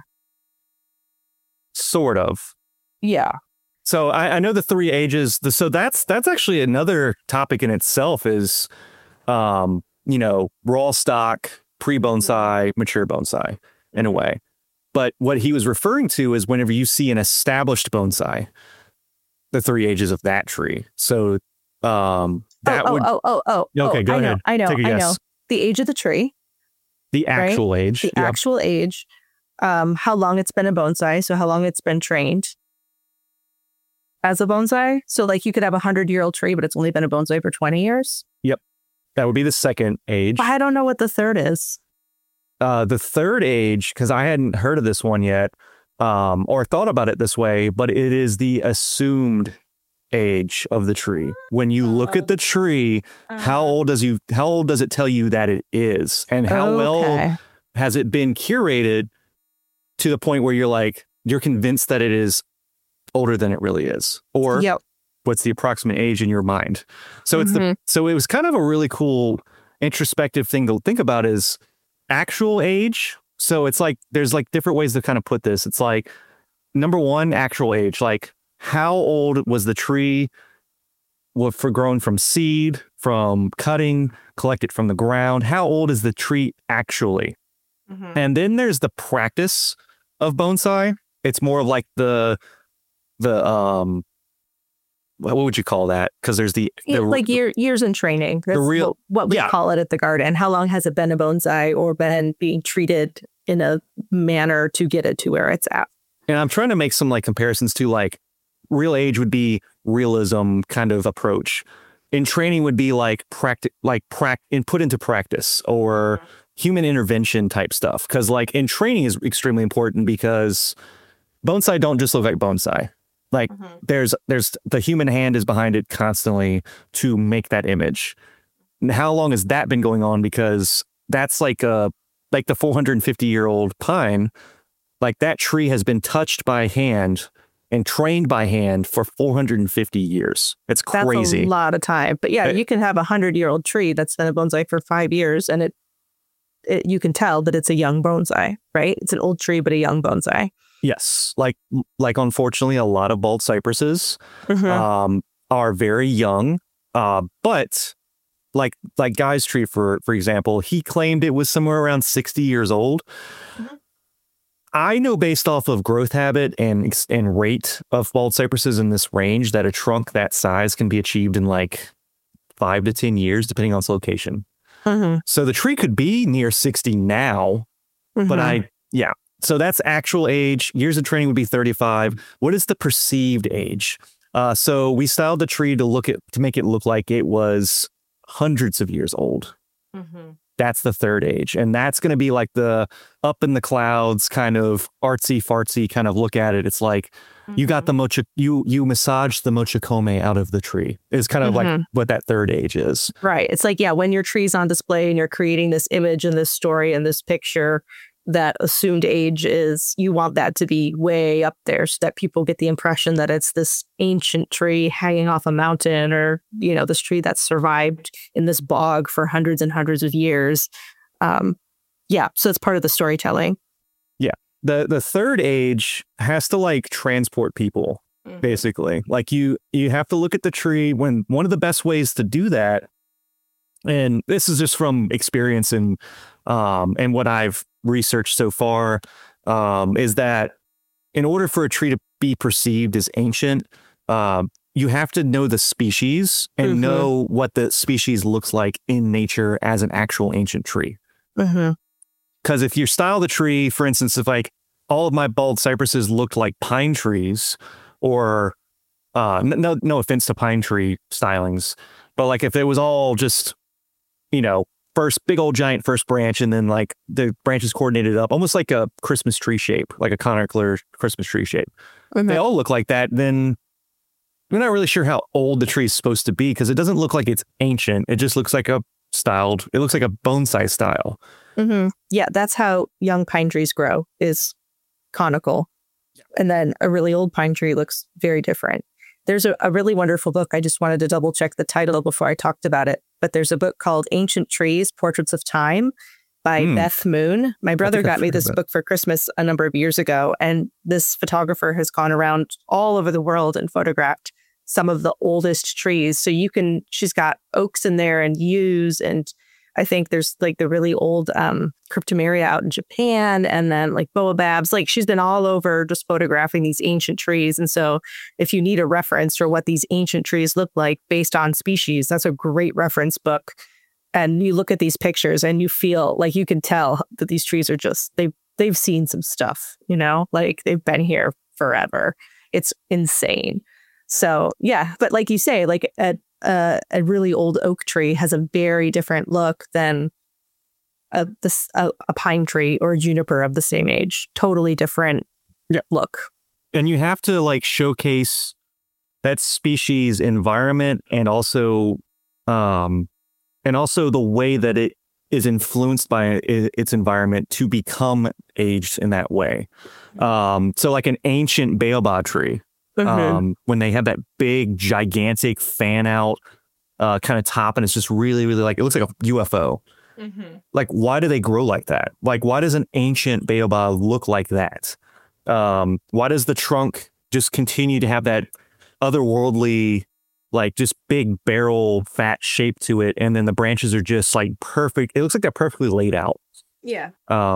Sort of. Yeah. So I know the 3 ages. So that's actually another topic in itself is, raw stock, pre-bonsai, mature bonsai in a way. But what he was referring to is whenever you see an established bonsai, the 3 ages of that tree. So that would. Okay, go ahead. I know. The age of the tree. The actual age. The actual age. How long it's been a bonsai. So how long it's been trained as a bonsai. So like you could have a 100-year-old tree, but it's only been a bonsai for 20 years. Yep. That would be the second age. But I don't know what the third is. The third age, because I hadn't heard of this one yet, or thought about it this way, but it is the assumed age of the tree. When you look at the tree, how old does it tell you that it is? And how well has it been curated to the point where you're convinced that it is older than it really is? Or what's the approximate age in your mind? So so it was kind of a really cool introspective thing to think about is actual age. So it's like there's like different ways to kind of put this. It's like number 1, actual age, like how old was the tree for grown from seed, from cutting, collected from the ground? How old is the tree actually? Mm-hmm. And then there's the practice of bonsai. It's more of like the what would you call that? Because there's the like years in training. That's the real what we call it at the garden. How long has it been a bonsai or been being treated in a manner to get it to where it's at? And I'm trying to make some like comparisons to like real age would be realism kind of approach. In training would be like put into practice or human intervention type stuff. Because like in training is extremely important because bonsai don't just look like bonsai. Like there's the human hand is behind it constantly to make that image. And how long has that been going on? Because that's like the 450-year-old pine, like that tree has been touched by hand and trained by hand for 450 years. It's crazy. That's a lot of time. But you can have a 100-year-old tree that's been a bonsai for 5 years and it you can tell that it's a young bonsai, right? It's an old tree, but a young bonsai. Yes. Like unfortunately, a lot of bald cypresses are very young. But like Guy's tree, for example, he claimed it was somewhere around 60 years old. Mm-hmm. I know based off of growth habit and rate of bald cypresses in this range that a trunk that size can be achieved in like 5 to 10 years, depending on its location. Mm-hmm. So the tree could be near 60 now, but so that's actual age. Years of training would be 35. What is the perceived age? So we styled the tree to make it look like it was hundreds of years old. Mm-hmm. That's the third age. And that's going to be like the up in the clouds kind of artsy fartsy kind of look at it. It's like you got the you massage the mochikome out of the tree is kind of like what that third age is. Right. It's like, when your tree's on display and you're creating this image and this story and this picture, that assumed age is, you want that to be way up there so that people get the impression that it's this ancient tree hanging off a mountain or, this tree that's survived in this bog for hundreds and hundreds of years. So it's part of the storytelling. Yeah. The third age has to like transport people, basically. Like you have to look at the tree when one of the best ways to do that, and this is just from experience and what I've researched so far, is that in order for a tree to be perceived as ancient, you have to know the species and know what the species looks like in nature as an actual ancient tree. Because if you style the tree, for instance, if like all of my bald cypresses looked like pine trees, or no offense to pine tree stylings, but like if it was all just, first big old giant first branch and then like the branches coordinated up almost like a Christmas tree shape, like a conicular Christmas tree shape. They all look like that. Then we're not really sure how old the tree is supposed to be because it doesn't look like it's ancient. It just looks like it looks like a bonsai style. Mm-hmm. Yeah, that's how young pine trees grow, is conical. And then a really old pine tree looks very different. There's a really wonderful book. I just wanted to double check the title before I talked about it. But there's a book called Ancient Trees, Portraits of Time by Beth Moon. My brother got me this book for Christmas a number of years ago. And this photographer has gone around all over the world and photographed some of the oldest trees. So she's got oaks in there and yews, and I think there's like the really old cryptomeria out in Japan, and then like baobabs. Like she's been all over just photographing these ancient trees. And so if you need a reference for what these ancient trees look like based on species, that's a great reference book. And you look at these pictures and you feel like you can tell that these trees are just, they've seen some stuff, like they've been here forever. It's insane. So yeah, but like you say, like a really old oak tree has a very different look than a pine tree or a juniper of the same age. Totally different look. And you have to like showcase that species environment and also the way that it is influenced by its environment to become aged in that way. So like an ancient baobab tree. When they have that big, gigantic fan out kind of top, and it's just really, really like, it looks like a UFO. Like, why do they grow like that? Like, why does an ancient baobab look like that? Why does the trunk just continue to have that otherworldly, like just big barrel fat shape to it? And then the branches are just like perfect. It looks like they're perfectly laid out. Yeah.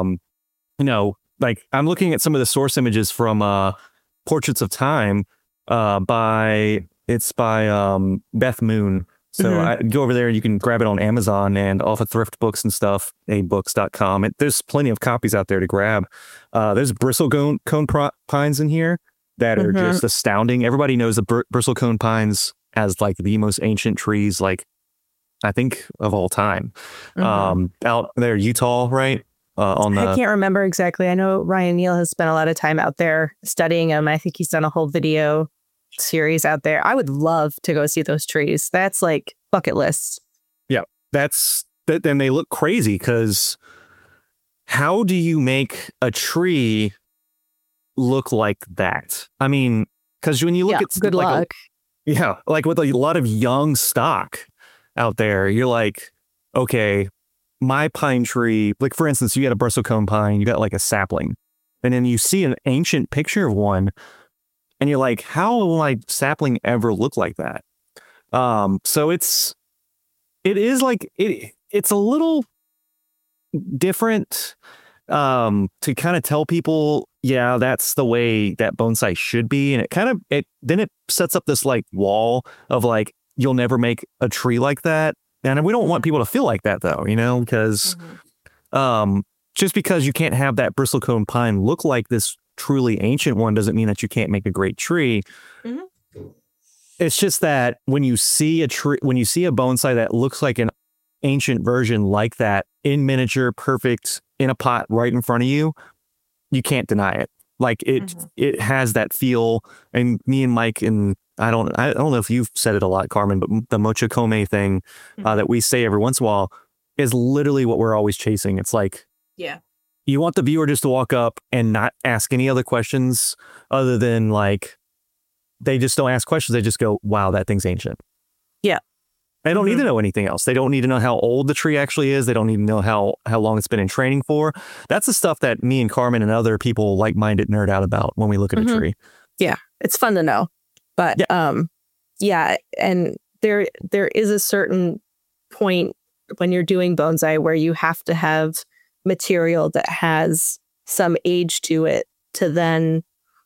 Like I'm looking at some of the source images from Portraits of Time by Beth Moon. So I go over there, you can grab it on Amazon and off of thrift books and stuff, abooks.com. There's plenty of copies out there to grab. There's bristlecone pines in here that are just astounding. Everybody knows the bristlecone pines as like the most ancient trees, like I think of all time. Out there, Utah, right? I can't remember exactly. I know Ryan Neal has spent a lot of time out there studying them. I think he's done a whole video series out there. I would love to go see those trees. That's like bucket list. Yeah, then they look crazy because how do you make a tree look like that? I mean, because when you look at good luck. Like with a lot of young stock out there, you're like, okay, my pine tree, like for instance, you got a bristlecone pine, you got like a sapling, and then you see an ancient picture of one, and you're like, how will my sapling ever look like that? So it's a little different to kind of tell people, yeah, that's the way that bonsai should be, and then it sets up this like wall of like, you'll never make a tree like that. And we don't want people to feel like that, though, because just because you can't have that bristlecone pine look like this truly ancient one doesn't mean that you can't make a great tree. It's just that when you see a bonsai that looks like an ancient version like that in miniature, perfect, in a pot right in front of you, you can't deny it. Like it has that feel. And me and Mike and I don't know if you've said it a lot, Carmen, but the mochikome thing that we say every once in a while is literally what we're always chasing. It's like, you want the viewer just to walk up and not ask any other questions other than like, they just don't ask questions. They just go, wow, that thing's ancient. Yeah. They don't need to know anything else. They don't need to know how old the tree actually is. They don't need to know how long it's been in training for. That's the stuff that me and Carmen and other people like-minded nerd out about when we look at a tree. Yeah. It's fun to know. But and there is a certain point when you're doing bonsai where you have to have material that has some age to it to then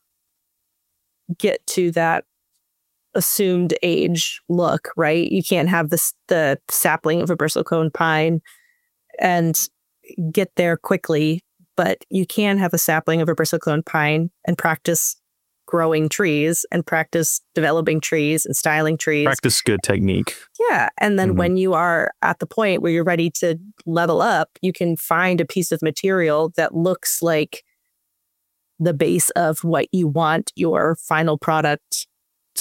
get to that assumed age look, right? You can't have the sapling of a bristlecone pine and get there quickly, but you can have a sapling of a bristlecone pine and practice growing trees and practice developing trees and styling trees. Practice good technique. Yeah. And then when you are at the point where you're ready to level up, you can find a piece of material that looks like the base of what you want your final product to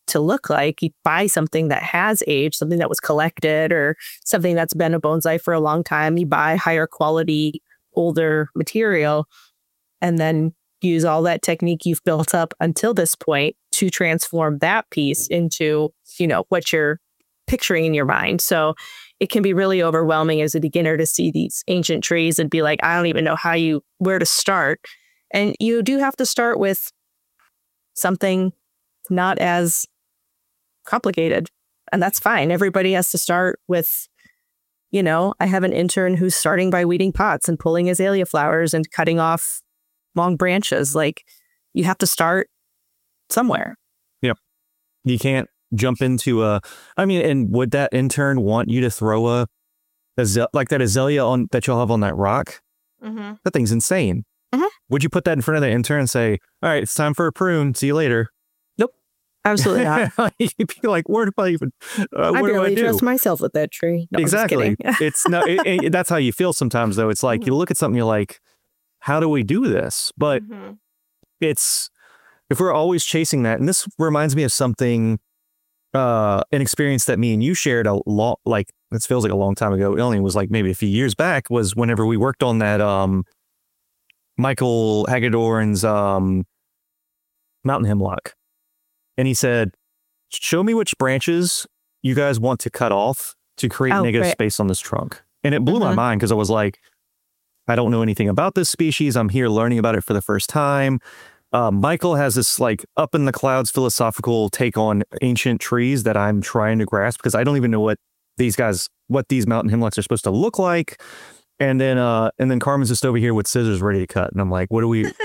to look like. You buy something that has aged, something that was collected, or something that's been a bonsai for a long time. You buy higher quality, older material, and then use all that technique you've built up until this point to transform that piece into, what you're picturing in your mind. So it can be really overwhelming as a beginner to see these ancient trees and be like, I don't even know where to start. And you do have to start with something not as complicated. And that's fine. Everybody has to start with, I have an intern who's starting by weeding pots and pulling azalea flowers and cutting off long branches. Like, you have to start somewhere. Yep. You can't jump into and would that intern want you to throw like that azalea on that you'll have on that rock? Mm-hmm. That thing's insane. Mm-hmm. Would you put that in front of the intern and say, all right, it's time for a prune, see you later? Nope, absolutely not. You'd be like, where do I even I barely trust myself with that tree. No, exactly. It's not that's how you feel sometimes, though. It's like, you look at something, you're like, how do we do this? But it's, if we're always chasing that, and this reminds me of something, an experience that me and you shared a lot, like, it feels like a long time ago. It only was like maybe a few years back, was whenever we worked on that Michael Hagedorn's mountain hemlock. And he said, show me which branches you guys want to cut off to create negative space on this trunk. And it blew my mind, because I was like, I don't know anything about this species. I'm here learning about it for the first time. Michael has this like up in the clouds philosophical take on ancient trees that I'm trying to grasp, because I don't even know what these mountain hemlocks are supposed to look like. And then Carmen's just over here with scissors ready to cut. And I'm like, what do we,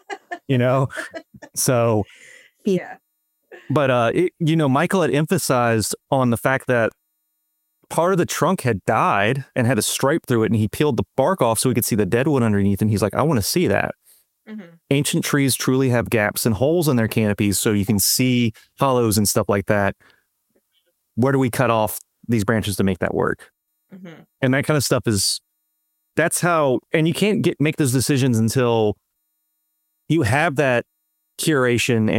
so. Yeah. But, Michael had emphasized on the fact that part of the trunk had died and had a stripe through it, and he peeled the bark off so we could see the dead wood underneath. And he's like, I want to see that. Mm-hmm. Ancient trees truly have gaps and holes in their canopies so you can see hollows and stuff like that. Where do we cut off these branches to make that work? Mm-hmm. And that kind of stuff that's how, and you can't make those decisions until you have that curation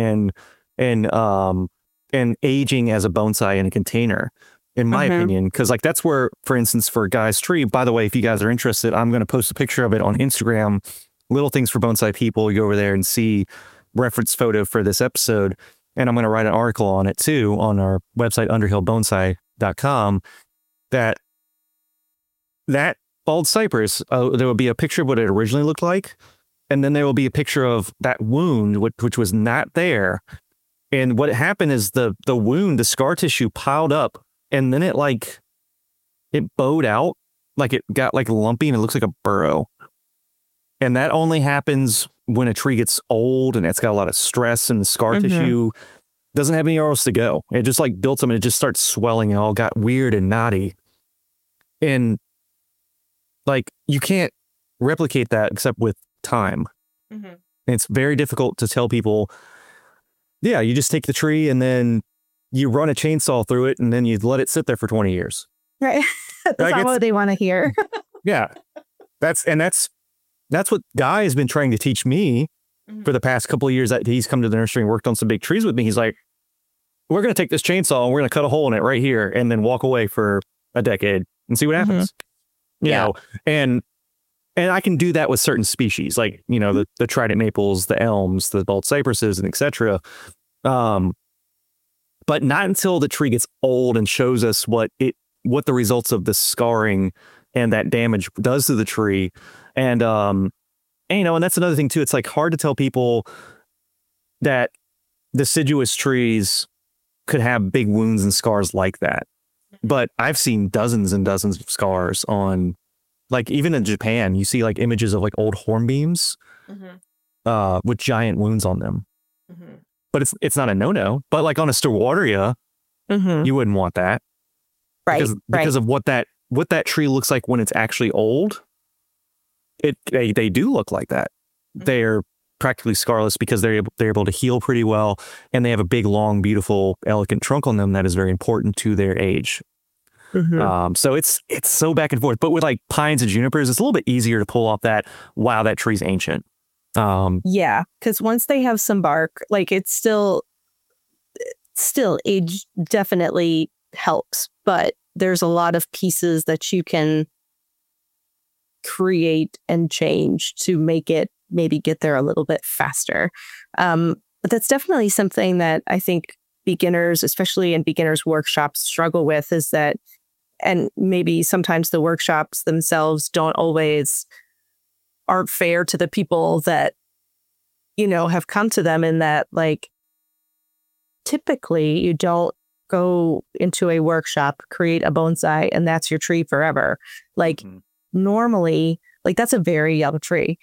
and aging as a bonsai in a container, in my opinion. Because like, that's where, for instance, for Guy's tree, by the way, if you guys are interested, I'm going to post a picture of it on Instagram, Little Things for Bonsai People. You go over there and see reference photo for this episode. And I'm going to write an article on it too, on our website, underhillbonsai.com, that bald cypress, there will be a picture of what it originally looked like. And then there will be a picture of that wound, which was not there. And what happened is the wound, the scar tissue piled up, and then it bowed out, like it got like lumpy, and it looks like a burrow. And that only happens when a tree gets old and it's got a lot of stress, and the scar tissue doesn't have anywhere else to go. It just like built them, and it just starts swelling and all got weird and knotty. And like, you can't replicate that except with time. Mm-hmm. And it's very difficult to tell people, yeah, you just take the tree and then you run a chainsaw through it and then you let it sit there for 20 years. Right. That's not what they want to hear. Yeah. That's what Guy has been trying to teach me for the past couple of years that he's come to the nursery and worked on some big trees with me. He's like, we're going to take this chainsaw and we're going to cut a hole in it right here and then walk away for a decade and see what happens. You know, and I can do that with certain species, like, the trident maples, the elms, the bald cypresses, and etc. But not until the tree gets old and shows us what the results of the scarring and that damage does to the tree. And that's another thing too. It's like hard to tell people that deciduous trees could have big wounds and scars like that. But I've seen dozens and dozens of scars on, like, even in Japan, you see like images of like old hornbeams with giant wounds on them. Mm-hmm. But it's not a no-no. But like on a Stewartia, you wouldn't want that. Right. Because of what that tree looks like when it's actually old. They do look like that. Mm-hmm. They're practically scarless because they're able to heal pretty well, and they have a big, long, beautiful, elegant trunk on them that is very important to their age. Mm-hmm. So it's so back and forth. But with like pines and junipers, it's a little bit easier to pull off that, wow, that tree's ancient. Yeah, because once they have some bark, like it's still still age definitely helps, but there's a lot of pieces that you can create and change to make it maybe get there a little bit faster. But that's definitely something that I think beginners, especially in beginners workshops, struggle with, is that, and maybe sometimes the workshops themselves aren't fair to the people that, have come to them, in that, like, typically you don't go into a workshop, create a bonsai, and that's your tree forever. Like, normally, like, that's a very young tree.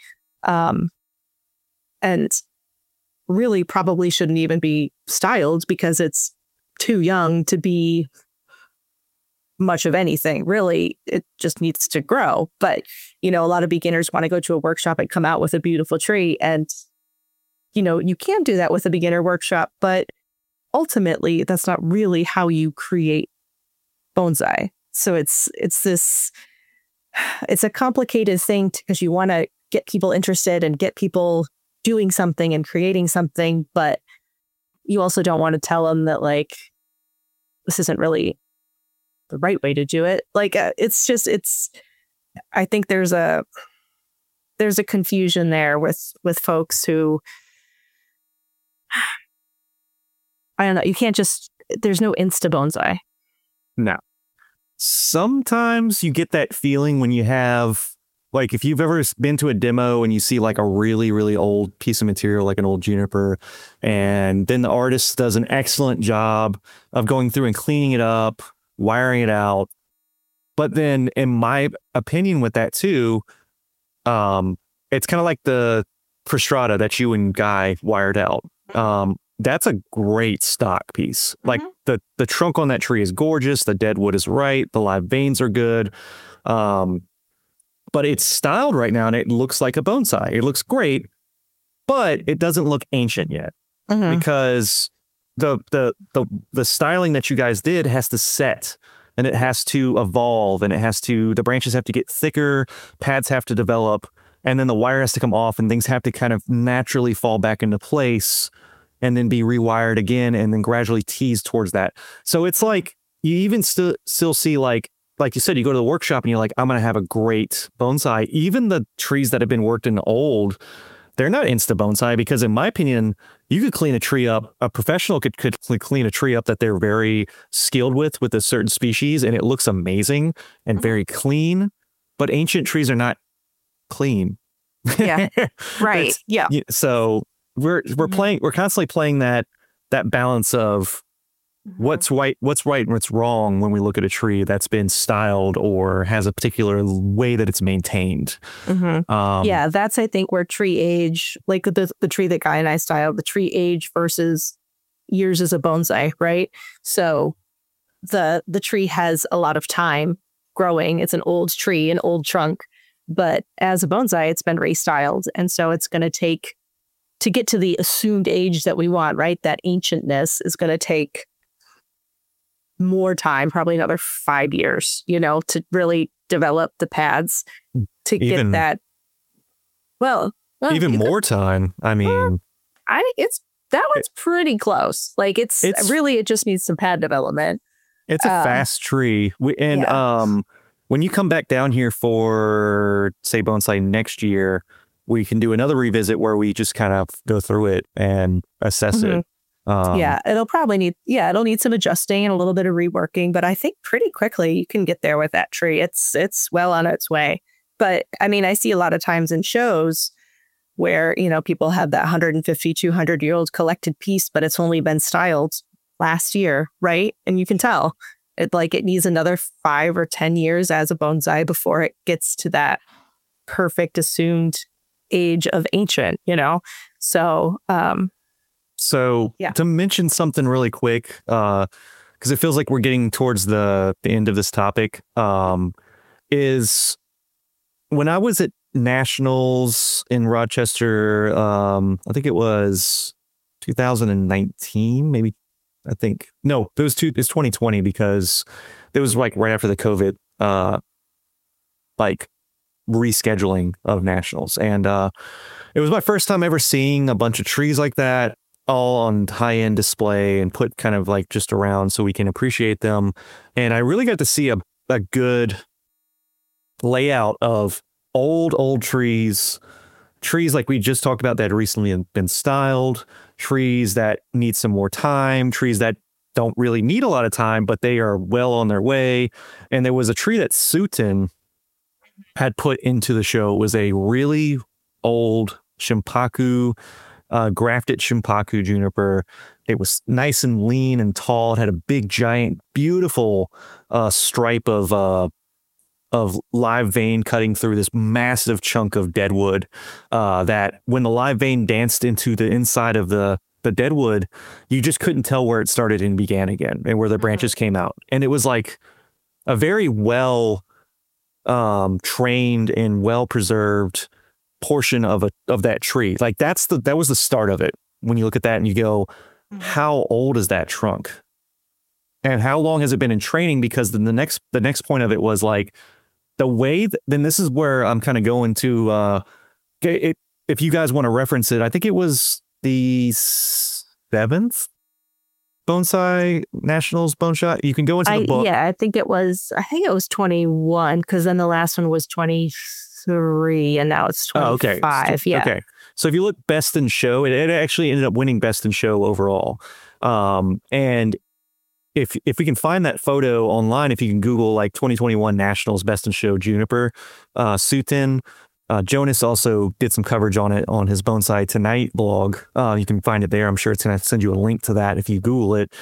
And really probably shouldn't even be styled because it's too young to be much of anything. Really, it just needs to grow. But, a lot of beginners want to go to a workshop and come out with a beautiful tree. And, you can do that with a beginner workshop, but ultimately that's not really how you create bonsai. So it's a complicated thing because you want to get people interested and get people doing something and creating something, but you also don't want to tell them that, like, this isn't really the right way to do it. Like, I think there's a confusion there with folks who, I don't know, there's no insta bonsai. No. Sometimes you get that feeling when you have, like, if you've ever been to a demo and you see like a really, really old piece of material, like an old juniper, and then the artist does an excellent job of going through and cleaning it up, wiring it out. But then, in my opinion with that too, it's kind of like the Prostrata that you and Guy wired out. That's a great stock piece. Like, the trunk on that tree is gorgeous. The dead wood is right. The live veins are good. But it's styled right now and it looks like a bonsai. It looks great, but it doesn't look ancient yet because the styling that you guys did has to set, and it has to evolve, and the branches have to get thicker, pads have to develop, and then the wire has to come off, and things have to kind of naturally fall back into place and then be rewired again and then gradually tease towards that. So it's like, you even still see, like you said, you go to the workshop and you're like, I'm going to have a great bonsai. Even the trees that have been worked in old, they're not insta bonsai, because in my opinion, you could clean a tree up. A professional could clean a tree up that they're very skilled with a certain species, and it looks amazing and very clean. But ancient trees are not clean. Yeah. Right. Yeah. So we're constantly playing that balance of what's right and what's wrong when we look at a tree that's been styled or has a particular way that it's maintained. Yeah, that's, I think, where tree age, like the tree that Guy and I styled, the tree age versus years as a bonsai, right? So the tree has a lot of time growing. It's an old tree, an old trunk, but as a bonsai, it's been restyled. And so it's going to take, to get to the assumed age that we want, right? That ancientness is going to take more time, probably another 5 years, to really develop the pads to get that. Well, even more time. I mean, that one's pretty close. Like, it's really, it just needs some pad development. It's a fast tree. When you come back down here for, say, bonsai next year, we can do another revisit where we just kind of go through it and assess it. It'll need some adjusting and a little bit of reworking, but I think pretty quickly you can get there with that tree. It's well on its way. But I mean, I see a lot of times in shows where, people have that 150, 200-year-old collected piece, but it's only been styled last year, right? And you can tell it needs another 5 or 10 years as a bonsai before it gets to that perfect assumed age of ancient, So, to mention something really quick, because it feels like we're getting towards the end of this topic, is when I was at Nationals in Rochester, I think it was 2019, maybe. I think no, it's 2020, because it was like right after the COVID rescheduling of Nationals, and it was my first time ever seeing a bunch of trees like that. all on high-end display and put kind of like just around so we can appreciate them. And I really got to see a good layout of old trees like we just talked about that recently been styled, trees that need some more time, trees that don't really need a lot of time, but they are well on their way. And there was a tree that Suten had put into the show. It was a really old Shimpaku, grafted Shimpaku juniper. It was nice and lean and tall. It had a big, giant, beautiful stripe of live vein cutting through this massive chunk of deadwood that when the live vein danced into the inside of the deadwood, you just couldn't tell where it started and began again and where the branches came out. And it was like a very well trained and well preserved portion of that tree. Like that was the start of it. When you look at that and you go, how old is that trunk? And how long has it been in training? Because then the next point of it was like the way then this is where I'm kind of going to if you guys want to reference it, I think it was the 7th Bonsai Nationals bone shot. You can go into the book. Yeah, I think it was 21 because then the last one was 23 and now it's 25. Oh, okay. Yeah. Okay. So if you look best in show, it actually ended up winning best in show overall. And if we can find that photo online, if you can Google like 2021 Nationals Best in Show Juniper, Suten, Jonas also did some coverage on it on his Bonsai Tonight blog. You can find it there. I'm sure it's going to send you a link to that if you Google it.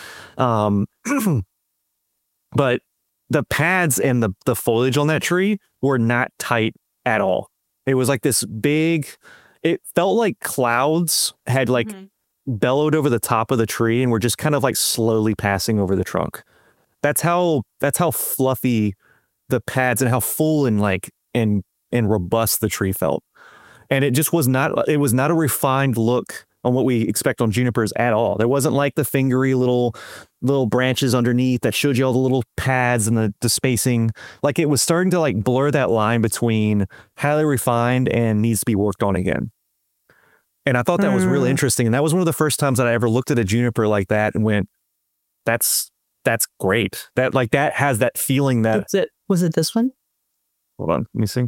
But the pads and the foliage on that tree were not tight at all. It was like this big, it felt like clouds had like bellowed over the top of the tree and were just kind of like slowly passing over the trunk. That's how fluffy the pads and how full and like and robust the tree felt. And it was not a refined look on what we expect on junipers at all. There wasn't like the fingery little branches underneath that showed you all the little pads and the spacing. Like it was starting to like blur that line between highly refined and needs to be worked on again. And I thought that was really interesting. And that was one of the first times that I ever looked at a juniper like that and went, that's great. That like that has that feeling that. Was it this one? Hold on, let me see.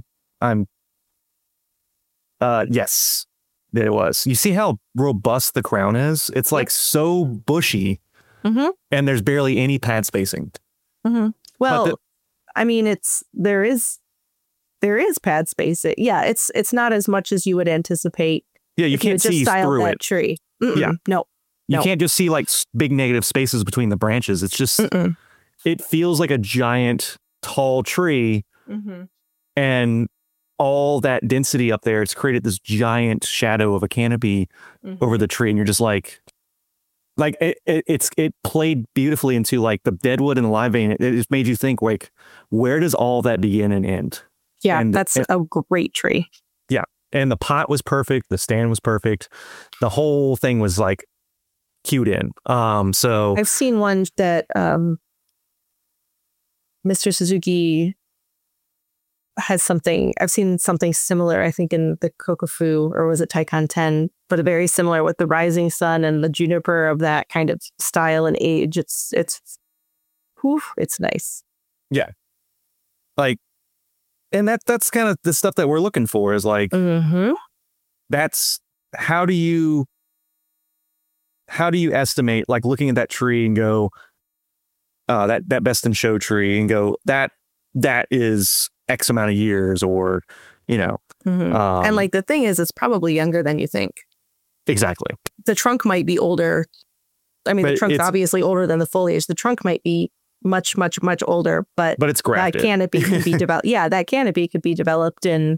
Yes, it was. You see how robust the crown is? It's like so bushy and there's barely any pad spacing. Well, I mean, there is pad spacing. Yeah, it's not as much as you would anticipate. Yeah, you can't see through that it. Tree. Yeah, no. You can't just see like big negative spaces between the branches. It's just it feels like a giant tall tree, and all that density up there, it's created this giant shadow of a canopy over the tree, and you're just like it played beautifully into like the deadwood and the live vein. It just made you think like, where does all that begin and end? Yeah, that's a great tree. Yeah. And the pot was perfect. The stand was perfect. The whole thing was like cued in. So I've seen one that Mr. Suzuki has something. I've seen something similar, I think, in the Kokofu, or was it Taikon 10, but very similar with the rising sun and the juniper of that kind of style and age. It's nice. Yeah. Like, and that's kind of the stuff that we're looking for is like, that's how do you estimate, like looking at that tree and go, that best in show tree and go, that is X amount of years, or, you know. And like the thing is, it's probably younger than you think. Exactly. The trunk might be older. I mean, the trunk's obviously older than the foliage. The trunk might be much, much, much older, but it's grafted. That canopy can be developed. Yeah, that canopy could be developed in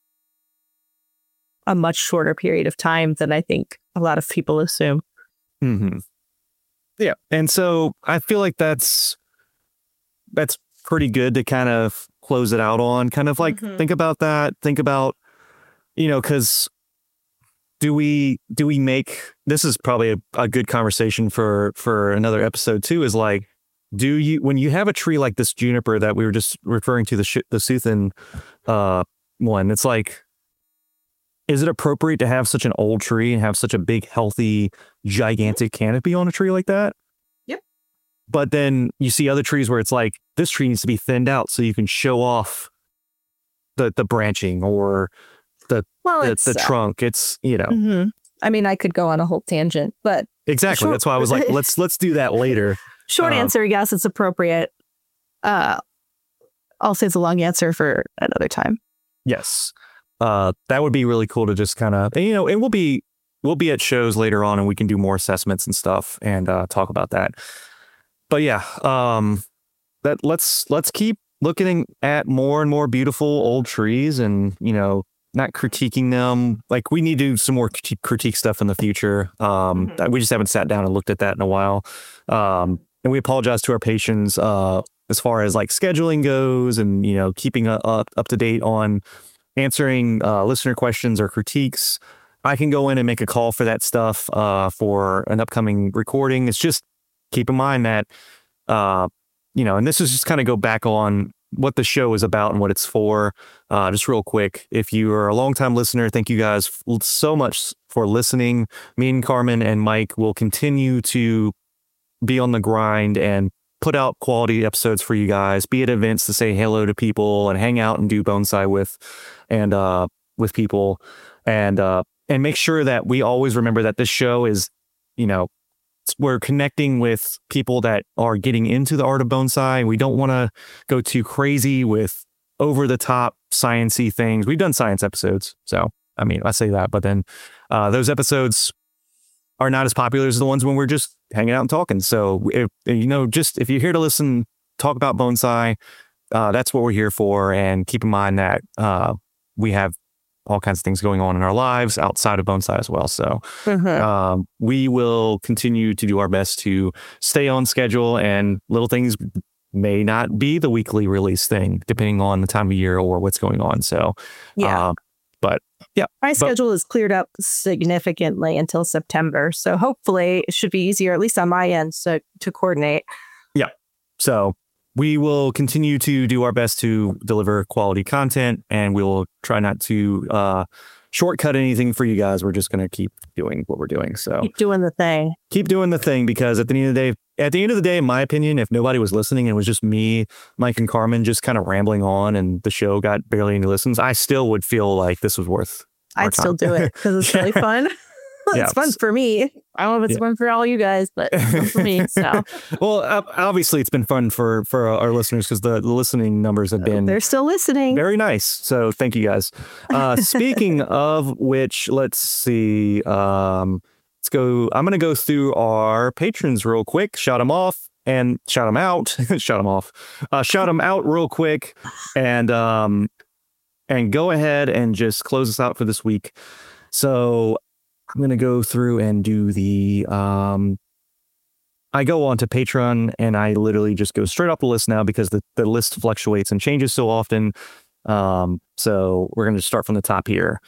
a much shorter period of time than I think a lot of people assume. Yeah. And so I feel like that's pretty good to kind of close it out on. Kind of like think about that. Think about, you know, because do we make, this is probably a good conversation for another episode too, is like, when you have a tree like this juniper that we were just referring to, the Suten one, it's like, is it appropriate to have such an old tree and have such a big, healthy, gigantic canopy on a tree like that? Yep. But then you see other trees where it's like, this tree needs to be thinned out so you can show off the branching or the trunk. It's, Mm-hmm. I mean, I could go on a whole tangent, but exactly. That's why I was like, let's do that later. Short answer, yes, it's appropriate. I'll say it's a long answer for another time. Yes. That would be really cool to just kind of, and we'll be at shows later on and we can do more assessments and stuff and talk about that. But yeah, let's keep looking at more and more beautiful old trees and, not critiquing them. Like, we need to do some more critique stuff in the future. We just haven't sat down and looked at that in a while. And we apologize to our patrons as far as like scheduling goes and, keeping up to date on answering listener questions or critiques. I can go in and make a call for that stuff for an upcoming recording. It's just keep in mind that, and this is just kind of go back on what the show is about and what it's for. Just real quick, if you are a longtime listener, thank you guys so much for listening. Me and Carmen and Mike will continue to be on the grind and put out quality episodes for you guys, be at events to say hello to people and hang out and do bonsai with people and make sure that we always remember that this show is, we're connecting with people that are getting into the art of bonsai. We don't want to go too crazy with over the top sciencey things. We've done science episodes. So, I mean, I say that, but then those episodes are not as popular as the ones when we're just hanging out and talking. So if you're here to listen, talk about bonsai, that's what we're here for. And keep in mind that we have all kinds of things going on in our lives outside of bonsai as well. So we will continue to do our best to stay on schedule, and little things may not be the weekly release thing, depending on the time of year or what's going on. So, but yeah, my schedule is cleared up significantly until September. So hopefully it should be easier, at least on my end, to coordinate. Yeah. So we will continue to do our best to deliver quality content, and we will try not to shortcut anything for you guys. We're just going to keep doing what we're doing. So keep doing the thing. Keep doing the thing, because at the end of the day, in my opinion, if nobody was listening and it was just me, Mike, and Carmen just kind of rambling on, and the show got barely any listens, I still would feel like this was worth our time. Still do it because it's really fun. It's fun for me. I don't know if it's fun for all you guys, but it's fun for me. So, well, obviously it's been fun for our listeners, because the listening numbers have been, they're still listening. Very nice. So thank you guys. Speaking of which, let's see. Let's go. I'm going to go through our patrons real quick. Shout them off and shout them out. Shout them off. Shout them out real quick, and go ahead and just close us out for this week. So I'm going to go through and do the, I go on to Patreon and I literally just go straight up the list now, because the list fluctuates and changes so often. So we're going to start from the top here.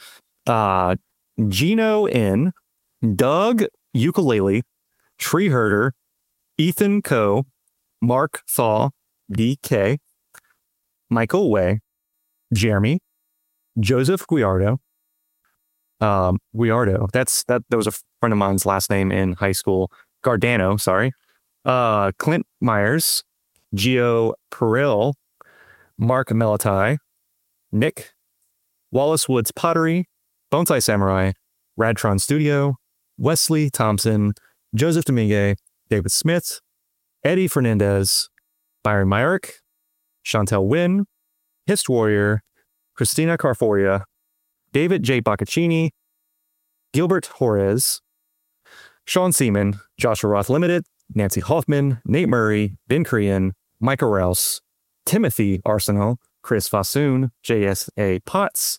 Gino N, Doug Ukulele, Tree Herder, Ethan Co, Mark Thaw, DK, Michael Way, Jeremy, Joseph Guiardo, that was a friend of mine's last name in high school. Gardano, sorry. Clint Myers, Gio Peril, Mark Melatai, Nick, Wallace Woods Pottery, Bonsai Samurai, Radtron Studio, Wesley Thompson, Joseph Domingue, David Smith, Eddie Fernandez, Byron Myrick, Chantel Wynn, Hist Warrior, Christina Carforia, David J. Boccaccini, Gilbert Jorez, Sean Seaman, Joshua Roth Limited, Nancy Hoffman, Nate Murray, Ben Korean, Michael Rouse, Timothy Arsenal, Chris Fassoon, JSA Potts,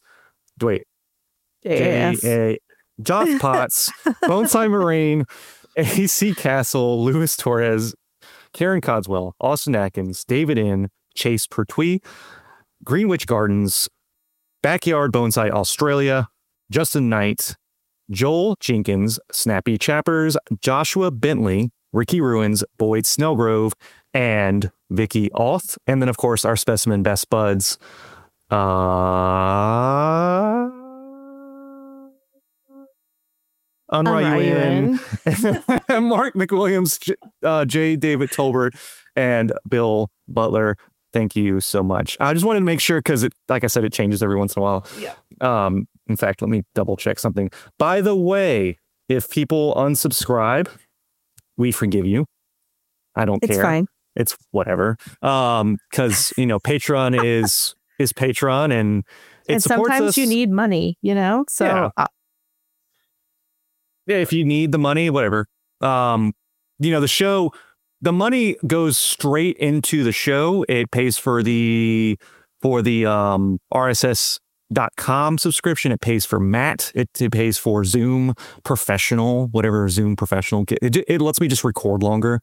Josh Potts, Bonsai Marine, AC Castle, Louis Torres, Karen Codswell, Austin Atkins, David N., Chase Pertwee, Greenwich Gardens, Backyard Bonsai Australia, Justin Knight, Joel Jenkins, Snappy Chappers, Joshua Bentley, Ricky Ruins, Boyd Snellgrove, and Vicky Auth. And then, of course, our specimen best buds. Unrayuin, Mark McWilliams, J. David Tolbert, and Bill Butler. Thank you so much. I just wanted to make sure because, like I said, it changes every once in a while. Yeah. In fact, let me double check something. By the way, if people unsubscribe, we forgive you. I don't care. It's fine. It's whatever. Because Patreon is Patreon, and it supports sometimes us. You need money, So yeah, if you need the money, whatever. The show. The money goes straight into the show. It pays for the RSS.com subscription. It pays for Matt. It pays for Zoom Professional, whatever Zoom Professional. It lets me just record longer.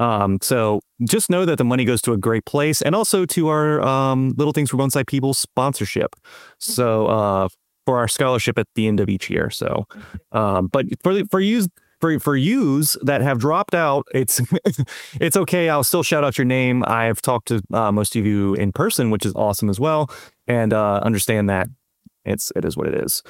So just know that the money goes to a great place, and also to our Little Things for Bonsai People sponsorship. So for our scholarship at the end of each year. So, but for yous that have dropped out, it's okay. I'll still shout out your name. I've talked to most of you in person, which is awesome as well, and understand that it is what it is.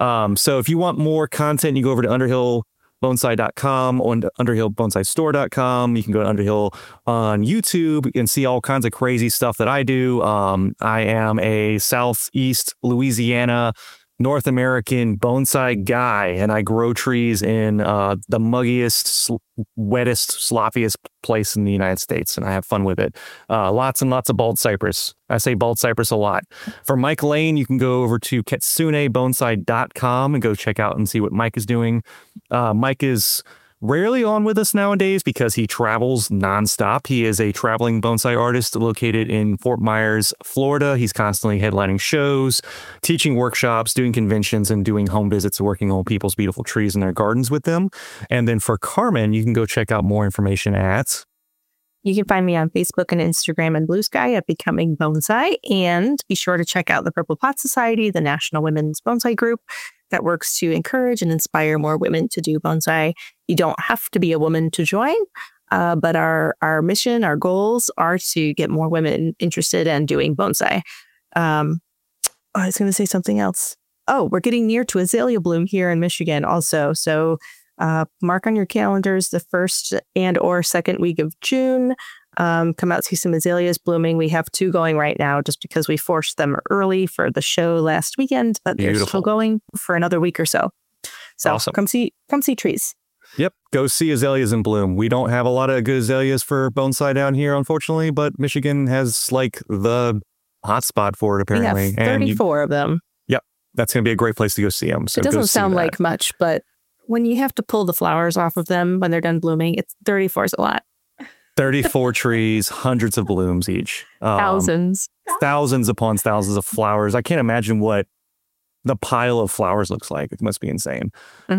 So if you want more content, you go over to underhillbonsai.com or underhillbonsaistore.com. You can go to Underhill on YouTube and see all kinds of crazy stuff that I do. I am a Southeast Louisiana North American bonsai guy, and I grow trees in the muggiest, wettest, sloppiest place in the United States, and I have fun with it. Lots and lots of bald cypress. I say bald cypress a lot. For Mike Lane, you can go over to kitsunebonsai.com and go check out and see what Mike is doing. Mike is rarely on with us nowadays because he travels nonstop. He is a traveling bonsai artist located in Fort Myers, Florida. He's constantly headlining shows, teaching workshops, doing conventions, and doing home visits, working on people's beautiful trees in their gardens with them. And then for Carmen, you can go check out more information at... You can find me on Facebook and Instagram and Blue Sky at Becoming Bonsai. And be sure to check out the Purple Pot Society, the National Women's Bonsai Group that works to encourage and inspire more women to do bonsai. You don't have to be a woman to join, but our mission, our goals are to get more women interested in doing bonsai. I was going to say something else. Oh, we're getting near to azalea bloom here in Michigan also. So mark on your calendars the 1st and or 2nd week of June. Come out, see some azaleas blooming. We have 2 going right now just because we forced them early for the show last weekend, but they're still going for another week or so. So awesome. Come see trees. Yep. Go see azaleas in bloom. We don't have a lot of good azaleas for bonsai down here, unfortunately, but Michigan has like the hot spot for it, apparently. We have 34 of them. Yep. That's going to be a great place to go see them. So it doesn't sound like much, but when you have to pull the flowers off of them when they're done blooming, 34 is a lot. 34 trees, hundreds of blooms each. Thousands upon thousands of flowers. I can't imagine what the pile of flowers looks like. It must be insane.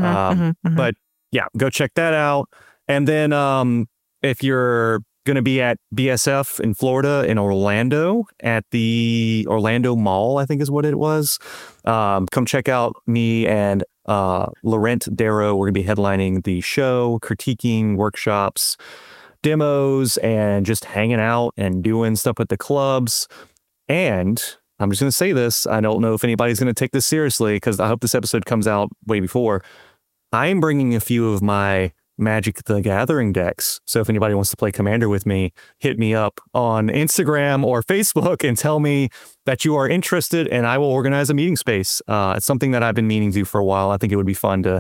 But yeah, go check that out. And then if you're going to be at BSF in Florida, in Orlando, at the Orlando Mall, I think is what it was. Come check out me and Laurent Darrow. We're going to be headlining the show, critiquing workshops, demos, and just hanging out and doing stuff at the clubs. And I'm just going to say this. I don't know if anybody's going to take this seriously because I hope this episode comes out way before. I'm bringing a few of my Magic the Gathering decks. So if anybody wants to play Commander with me, hit me up on Instagram or Facebook and tell me that you are interested, and I will organize a meeting space. It's something that I've been meaning to do for a while. I think it would be fun to,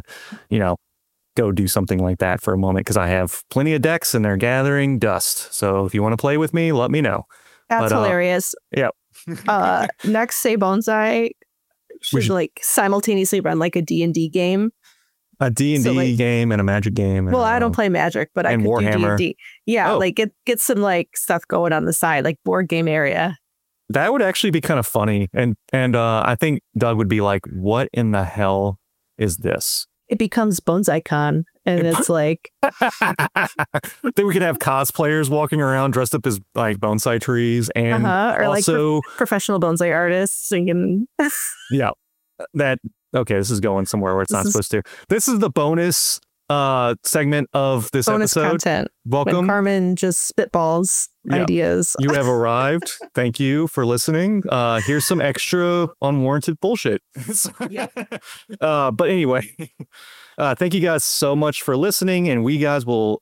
go do something like that for a moment because I have plenty of decks and they're gathering dust. So if you want to play with me, let me know. That's hilarious. Yeah. Next, Say Bonsai should simultaneously run like a D&D game. A D&D game and a Magic game. Well, I don't play Magic, but I could Warhammer. do D&D. Yeah, get some stuff going on the side, like board game area. That would actually be kind of funny. And I think Doug would be like, what in the hell is this? It becomes BonsaiCon, and it's like... Then we could have cosplayers walking around dressed up as bonsai trees and or also... professional bonsai artists singing. Yeah. Okay, this is going somewhere where it's not supposed to. This is the bonus segment of this Bonus episode. content. Welcome. When Carmen just spitballs ideas. You have arrived. Thank you for listening. Here's some extra unwarranted bullshit. But anyway, thank you guys so much for listening. And we as the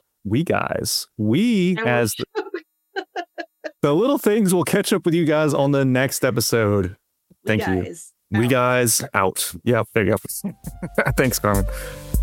little things will catch up with you guys on the next episode. Thank you. We guys out. Yeah, there you go. Thanks, Carmen.